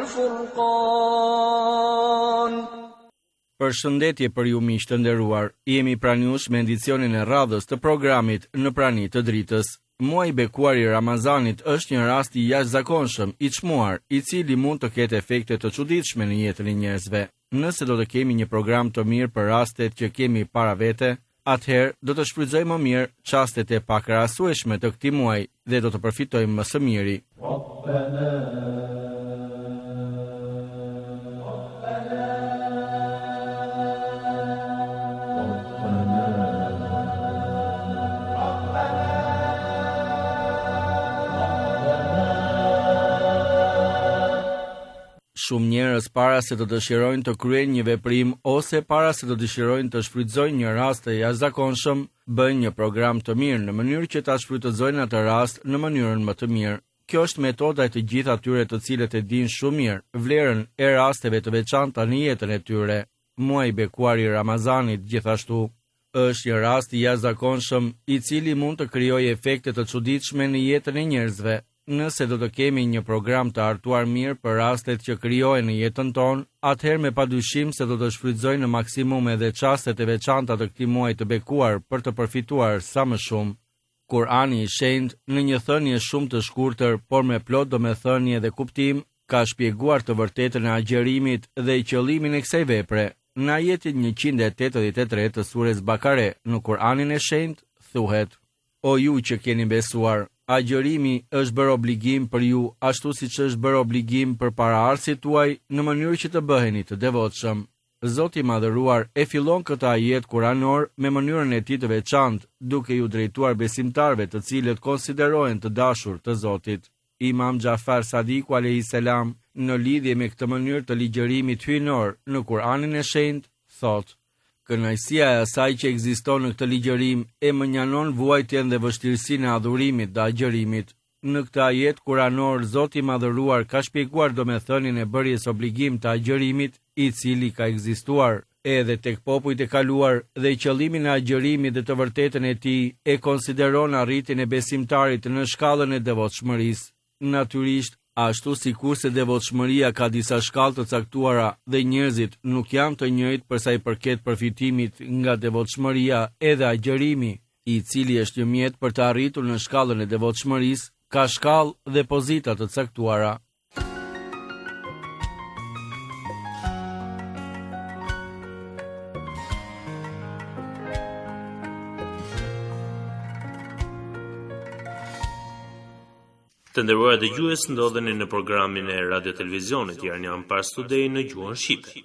wal-furqan. Përshëndetje për ju miq të nderuar. Jemi pranë jush me edicionin e radhës të programit Në prani të dritës. Muaji i bekuar i Ramazanit është një rast i jashtëzakonshëm i çmuar, i cili mund të ketë efekte të çuditshme në jetën e njerëzve. Nëse do të kemi një program të mirë për rastet që kemi para vete, atëherë do të shfrytëzojmë më mirë çastet e pakrahasueshme të këtij muaji dhe do të përfitojmë më së miri. Shumë njerëz para se të dëshirojnë të kryejnë një veprim ose para se të dëshirojnë të shfrytëzojnë një rast të jashtëzakonshëm, bëjnë një program të mirë në mënyrë që ta shfrytëzojnë atë rast në mënyrën më të mirë. Kjo është metoda e të gjithë atyre të cilët e dinë shumë mirë vlerën e rasteve të veçanta në jetën e tyre. muaj bekuar i Ramazanit gjithashtu. Është një rast i jashtëzakonshëm i cili mund të krijojë efekte të çuditshme në jetën e njerëzve. Nëse do të kemi një program të artuar mirë për rastet që krijohen në jetën tonë, atëherë me padyshim se do të shfrytëzojë në maksimum edhe çastet e veçanta të këtij muaji të bekuar për të përfituar sa më shumë. Kurani i Shenjtë, në një thënie shumë të shkurtër, por me plot domethënie dhe kuptim, ka shpjeguar të vërtetën e agjerimit dhe i qëllimin e kësaj vepre. Në ajetin 183 të sures Bakare, në Kur'anin e Shenjtë, thuhet: O ju që keni besuar, agjërimi është bërë obligim për ju, ashtu siç është bërë obligim për paraardhësit tuaj, në mënyrë që të bëheni të devotshëm. Zoti i Madhëruar e fillon këtë ajet kuranor me mënyrën e tij të veçantë, duke ju drejtuar besimtarve të cilët konsiderohen të dashur të Zotit. Imam Jafar Sadiku a.s. në lidhje me këtë mënyrë të ligjërimit hyjnor në Kur'anin e Shenjtë, thotë: Kënaqësia e asaj që ekziston në këtë ligjërim e mënjanon vuajtjen dhe vështirësinë e adhurimit dhe agjërimit. Në këtë ajet kuranor, Zoti i Madhëruar ka shpjeguar domethënien e bërjes obligim të agjërimit, i cili ka ekzistuar edhe tek popujt e kaluar, dhe qëllimin e agjërimit dhe të vërtetën e tij e konsideron arritjen e besimtarit në shkallën e devotshmërisë. Natyrisht, ashtu sikurse devotshmëria ka disa shkallë të caktuara dhe njerëzit nuk janë të njëjtë për sa i përket përfitimit nga devotshmëria, edhe agjërimi, i cili është një mjet për të arritur në shkallën e devotshmërisë, ka shkallë dhe pozita të caktuara. Të nderuar dëgjues, ndodheni në programin e Radio Televizionit Iranian Pars Today në gjuhën shqipe.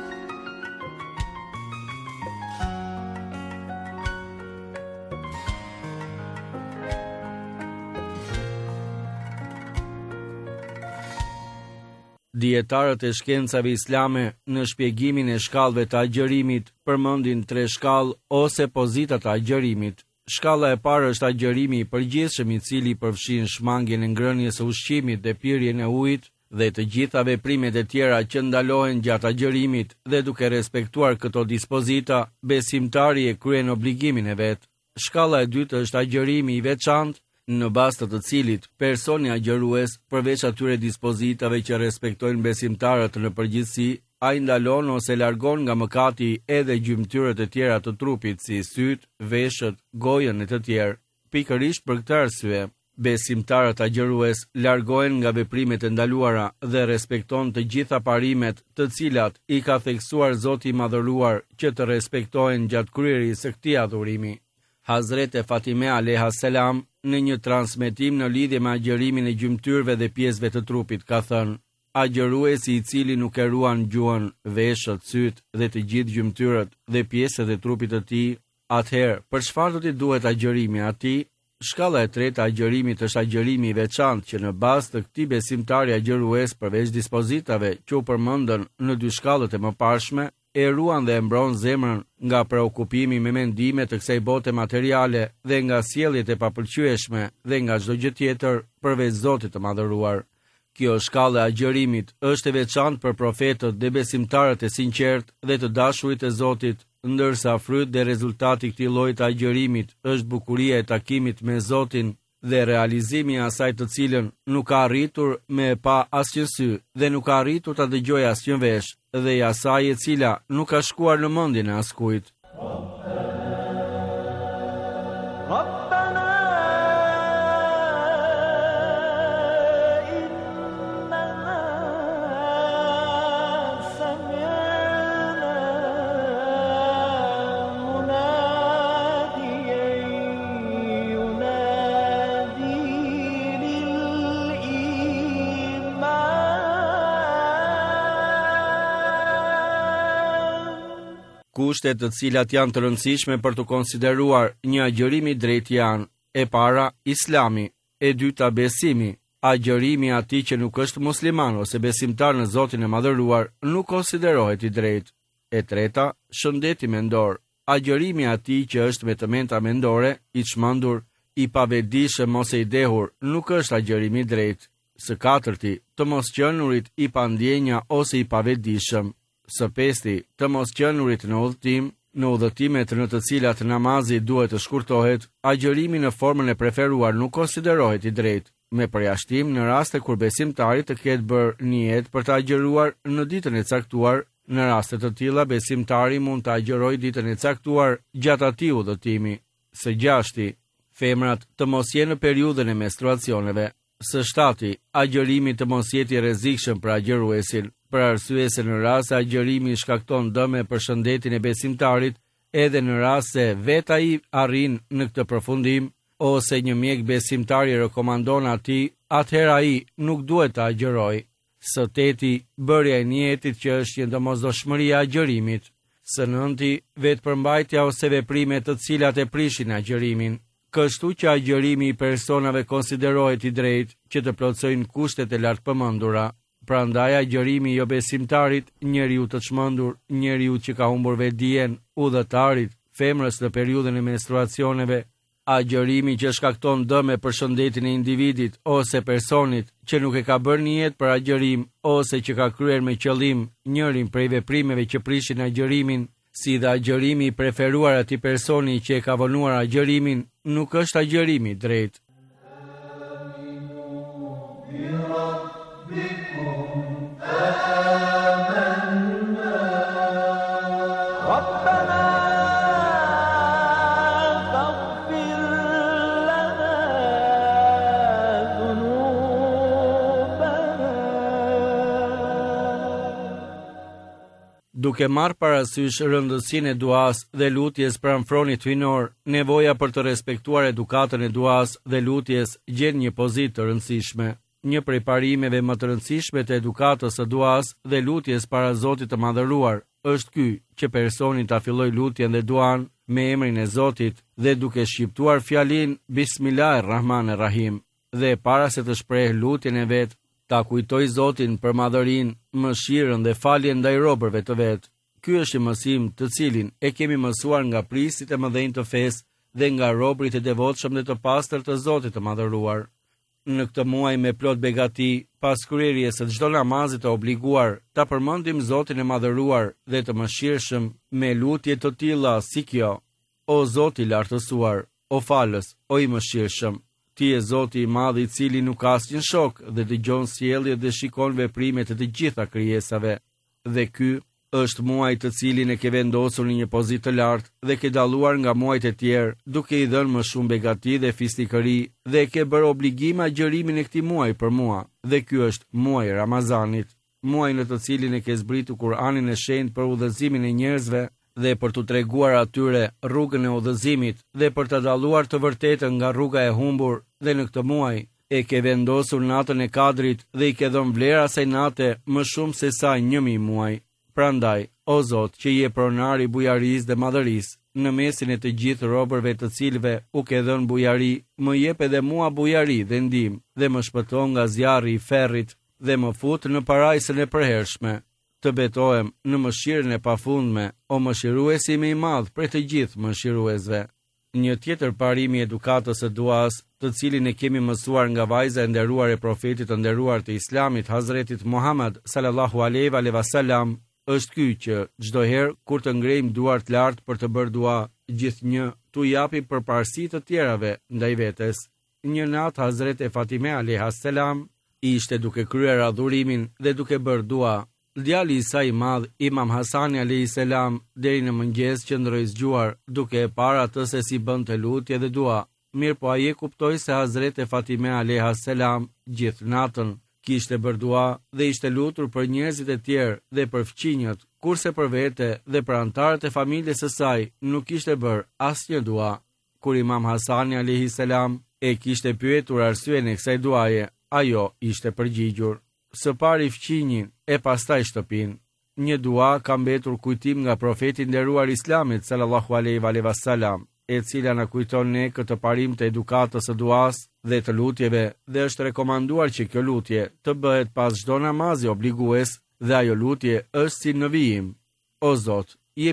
Dietarët e shkencave islame në shpjegimin e shkallëve të agjërimit përmendin 3 shkallë ose pozita të agjërimit. Shkalla e parë është agjërimi i përgjithshëm, i cili përfshin shmangjen e ngrënies së ushqimit dhe pirjen e ujit dhe të gjitha veprimet e tjera që ndalohen gjatë agjërimit, dhe duke respektuar këto dispozita, besimtari e kryen obligimin e vet. Shkalla e dytë është agjërimi i veçantë, në bazë të cilit personi agjërues, përveç atyre dispozitave që respektojnë besimtarët në përgjithësi, ai ndalon ose largon nga mëkati edhe gjymtyrët e tjera të trupit, si syt, veshët, gojën e të tjerë. Pikërisht për këtë arsye, besimtarët agjërues largohen nga veprimet e ndaluara dhe respekton të gjitha parimet të cilat i ka theksuar Zoti i Madhëruar që të respektohen gjatë kryerjes së këtij adhurimi. Hazreti Fatime a.s. në një transmetim në lidhje me agjërimin e gjymtyrëve dhe pjesëve të trupit ka thënë: Agjëruesi i cili nuk e ruan gjuhën, veshët, syt dhe të gjithë gjymtyrët dhe pjesët e trupit të tij, atëherë për çfarë do t'i duhet agjërimi atij? Shkalla e tretë e agjërimit është agjërimi i veçantë që në bazë të këtij besimtari agjërues, përveç dispozitave që u përmendën në 2 shkallët e mëparshme, e ruan dhe e mbron zemrën nga preokupimi me mendime të kësaj bote materiale dhe nga sjelljet e papëlqyeshme dhe nga çdo gjë tjetër përveç Zotit të Madhëruar. Kjo shkallë e agjërimit është e veçantë për profetët dhe besimtarët e sinqertë dhe të dashurit e Zotit, ndërsa fryt dhe rezultati i këtij lloji të agjërimit është bukuria e takimit me Zotin dhe realizimi i asaj të cilën nuk ka arritur me pa asnjë sy dhe nuk ka arritur ta dëgjojë asnjë vesh, dhe i asaj e cila nuk ka shkuar në mendjen e askujt. Kushtet të cilat janë të rëndësishme për të konsideruar një agjërim i drejtë janë: e para, Islami; e dyta, besimi. Agjërimi i atij që nuk është musliman ose besimtar në Zotin e Madhëruar nuk konsiderohet i drejtë. E treta, shëndeti mendor. Agjërimi i atij që është me tëmenta mendore, i çmendur, i pavetëdijshëm ose i dehur nuk është agjërim i drejtë. Së katërti, të mosqenurit, i pandjenja ose i pavetëdijshëm. së pesti të mos qenurit në udhëtim, në udhëtimet në të cilat namazi duhet të shkurtohet, agjërimi në formën e preferuar nuk konsiderohet i drejtë, me përjashtim në raste kur besimtari të ketë bërë niyet për të agjëruar në ditën e caktuar. Në raste të tilla besimtari mund të agjërojë ditën e caktuar gjatë atij udhëtimi. Së gjashti, femrat të mos jenë në periudhën e menstruacioneve. Së shtati, agjërimi të mos jetë i rrezikshëm për agjëruesin, për arsye se në rast se agjërimi shkakton dëme për shëndetin e besimtarit, edhe në rast se vetë ai arrin në këtë përfundim, ose një mjek besimtar i rekomandon atij, atëherë ai nuk duhet të agjërojë. Së teti, bërja e niyetit që është një domosdoshmëri e agjërimit. Së nënti, vetë përmbajtja ose veprimet të cilat e prishin agjërimin. Kështu që agjërimi i personave konsiderohet i drejtë që të plotësojnë kushtet e lartpërmendura. Prandaj agjërimi jo besimtarit, njeriu të çmendur, njeriu që ka humbur vetdijen, udhëtarit, femrës në periudhën e menstruacioneve, agjërimi që shkakton dëme për shëndetin e individit ose personit që nuk e ka bërë niyet për agjërim ose që ka kryer me qëllim njërin prej veprimeve që prishin agjërimin, si dhe agjërimi i preferuar atij personi që e ka vonuar agjërimin, nuk është agjërimi i drejtë. Duke marrë parasysh rëndësinë e duas dhe lutjes pranë fronit hyjnor, nevoja për të respektuar edukatën e duas dhe lutjes gjen një pozitë të rëndësishme. Një prej parimeve më të rëndësishme të edukatës së duas dhe lutjes para Zotit të Madhëruar është ky, që personi ta fillojë lutjen dhe duan me emrin e Zotit dhe duke shqiptuar fjalin Bismillahirrahmanirrahim, dhe para se të shprehë lutjen e vet, ta kujtoj Zotin për madhërinë, mëshirën dhe faljen ndaj robërve të vet. Ky është një mësim të cilin e kemi mësuar nga prindërit e mëdhenj të fesë dhe nga robërit e devotshëm dhe të pastër të Zotit të Madhëruar. Në këtë muaj me plot begati, pas kryerjes së çdo namazi të obliguar, ta përmendim Zotin e Madhëruar dhe të mëshirshëm me lutje të tilla si kjo: O Zoti i lartësuar, o falës, o i mëshirshëm, Ti je Zoti i madh i cili nuk ka asnjë shok dhe dëgjon sjelljet dhe shikon veprimet e të gjitha krijesave. Dhe ky është muaj të cilin e ke vendosur në një pozitë të lartë dhe ke dalluar nga muajt e tjerë, duke i dhënë më shumë begati dhe fisnikëri dhe ke bërë obligim agjërimin e këtij muaji për mua. Dhe ky është muaji i Ramazanit, muaji në të cilin e ke zbritur Kur'anin e shenjtë për udhëzimin e njerëzve dhe për t'u treguar atyre rrugën e udhëzimit dhe për të dalluar të vërtetën nga rruga e humbur, dhe në këtë muaj e ke vendosur natën e Kadrit dhe i ke dhënë vlerë asaj nate më shumë se sa 1000 muaj. Prandaj, o Zot, që je pronari i bujarisë dhe madhërisë, në mesin e të gjithë robërve të cilëve u ke dhënë bujari, më jep edhe mua bujari dhe ndihmë, dhe më shpëton nga zjarri i ferrit dhe më fut në parajsën e përhershme. Të betohem në mëshirën e pafundme, o mëshiruesi më i madh prej të gjithë mëshiruesve. Një tjetër parim i edukatës së duas, të cilin e kemi mësuar nga vajza e nderuar e profetit të nderuar të Islamit, Hazretit Muhammad sallallahu alaihi wasallam, është ky që çdo herë kur të ngrejmë duart lart për të bërë dua, gjithnjë t'u japim përparësi të tjerave ndaj vetes. Një natë Hazreti Fatime alayhis salam ishte duke kryer adhurimin dhe duke bërë dua. Djali i saj i madh, Imam Hasani alayhis salam, deri në mëngjes qëndroi zgjuar, duke e parë atë se si bënte lutje dhe dua. Mirë po ai e kuptoi se Hazreti Fatime alayhis salam gjithë natën kishte bërë dua dhe ishte lutur për njerëzit e tjerë dhe për fqinjët, kurse për vete dhe për antarët e familjes së saj nuk kishte bërë asnjë dua. Kur Imam Hasani alayhis salam e kishte pyetur arsyen e kësaj duaje, ajo ishte përgjigjur: së pari fqinjin e pastaj shtëpin. Një dua ka mbetur kujtim nga profeti nderuar Islamit sallallahu alaihi wasallam, e cila na kujton ne këtë parim të edukatës së duas dhe të lutjeve, dhe është rekomanduar që kjo lutje të bëhet pas çdo namazi obligues dhe ajo lutje është si në vijim: O Zot,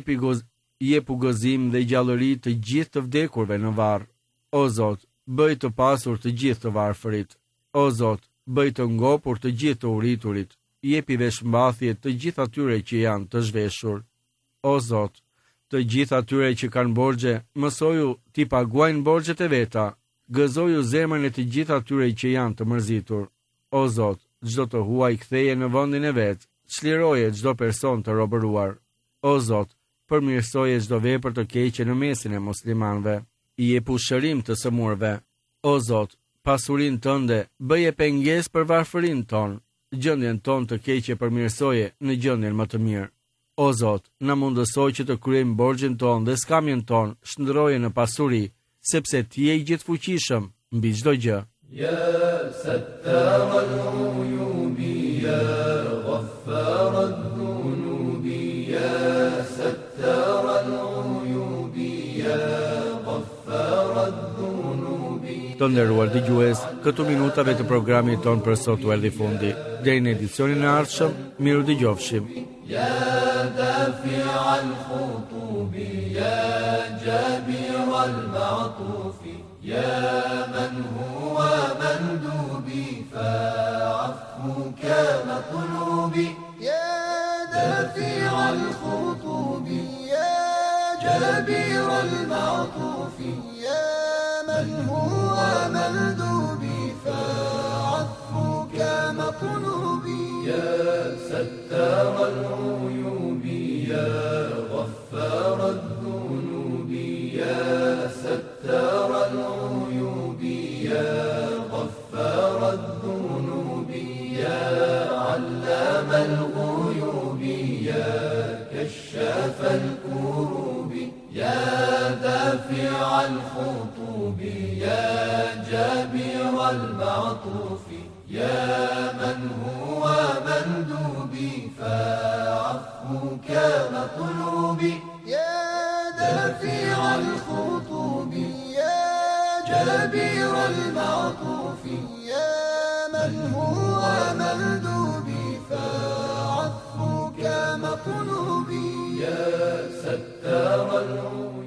jepu gëzim dhe gjallëri të gjithë të vdekurve në varr. O Zot, bëj të pasur të gjithë të varfërit. O Zot, bëj të ngopur të gjithë të uriturit. jepi veshmbathje të gjithë atyre që janë të zhveshur. O Zot, të gjithë atyre që kanë borxhe, mësoju t'i paguajnë borxhet e veta. Gëzoju zemrën e të gjithë atyre që janë të mërzitur. O Zot, çdo të huaj ktheje në vendin e vet. Çliroje çdo person të robëruar. O Zot, përmirësoje çdo vepër të keqe në mesin e muslimanëve. I jep ushërim të sëmurëve. O Zot, pasurinë tënde bëje pengesë për varfërinë tonë. Gjendjen tonë të keqe përmirësoje në gjendjen më të mirë. O Zot, na mundësoj që të kryejmë borxhin tonë dhe skamjen tonë, shndroje në pasuri, sepse ti je i gjithfuqishëm mbi çdo gjë. Ya sattar al-uyubi ya ghaffar ad-dunubi ya sattar al-uyubi ya ghaffar ad-dunubi. Të nderuar dëgjues, këtu minutave të programit ton për sot u erdhi fundi. Deri në edicionin e ardhshëm, miru dëgjofshim. Ya dafi' al-khutubi ya jabir al-ma'tufi يا من هو مندوبي فعفوك مطلوبي يا دافع الخطوب يا جبير المعطوف يا من هو مندوبي فعفوك مطلوبي يا ستار العيوب يا غفار الذنوب يا ستار العيوب يا غفار الذنوب يا علام الغيوب يا كشاف الكروب يا دافع الخطوب يا جابر المعطوف يا من هو مندوبي فعفوك مطلوبي يا دافع الخطوب يا جابر المعطوف يا من هو مندوبي فعفوك مطلوبي يا ستار العيوب.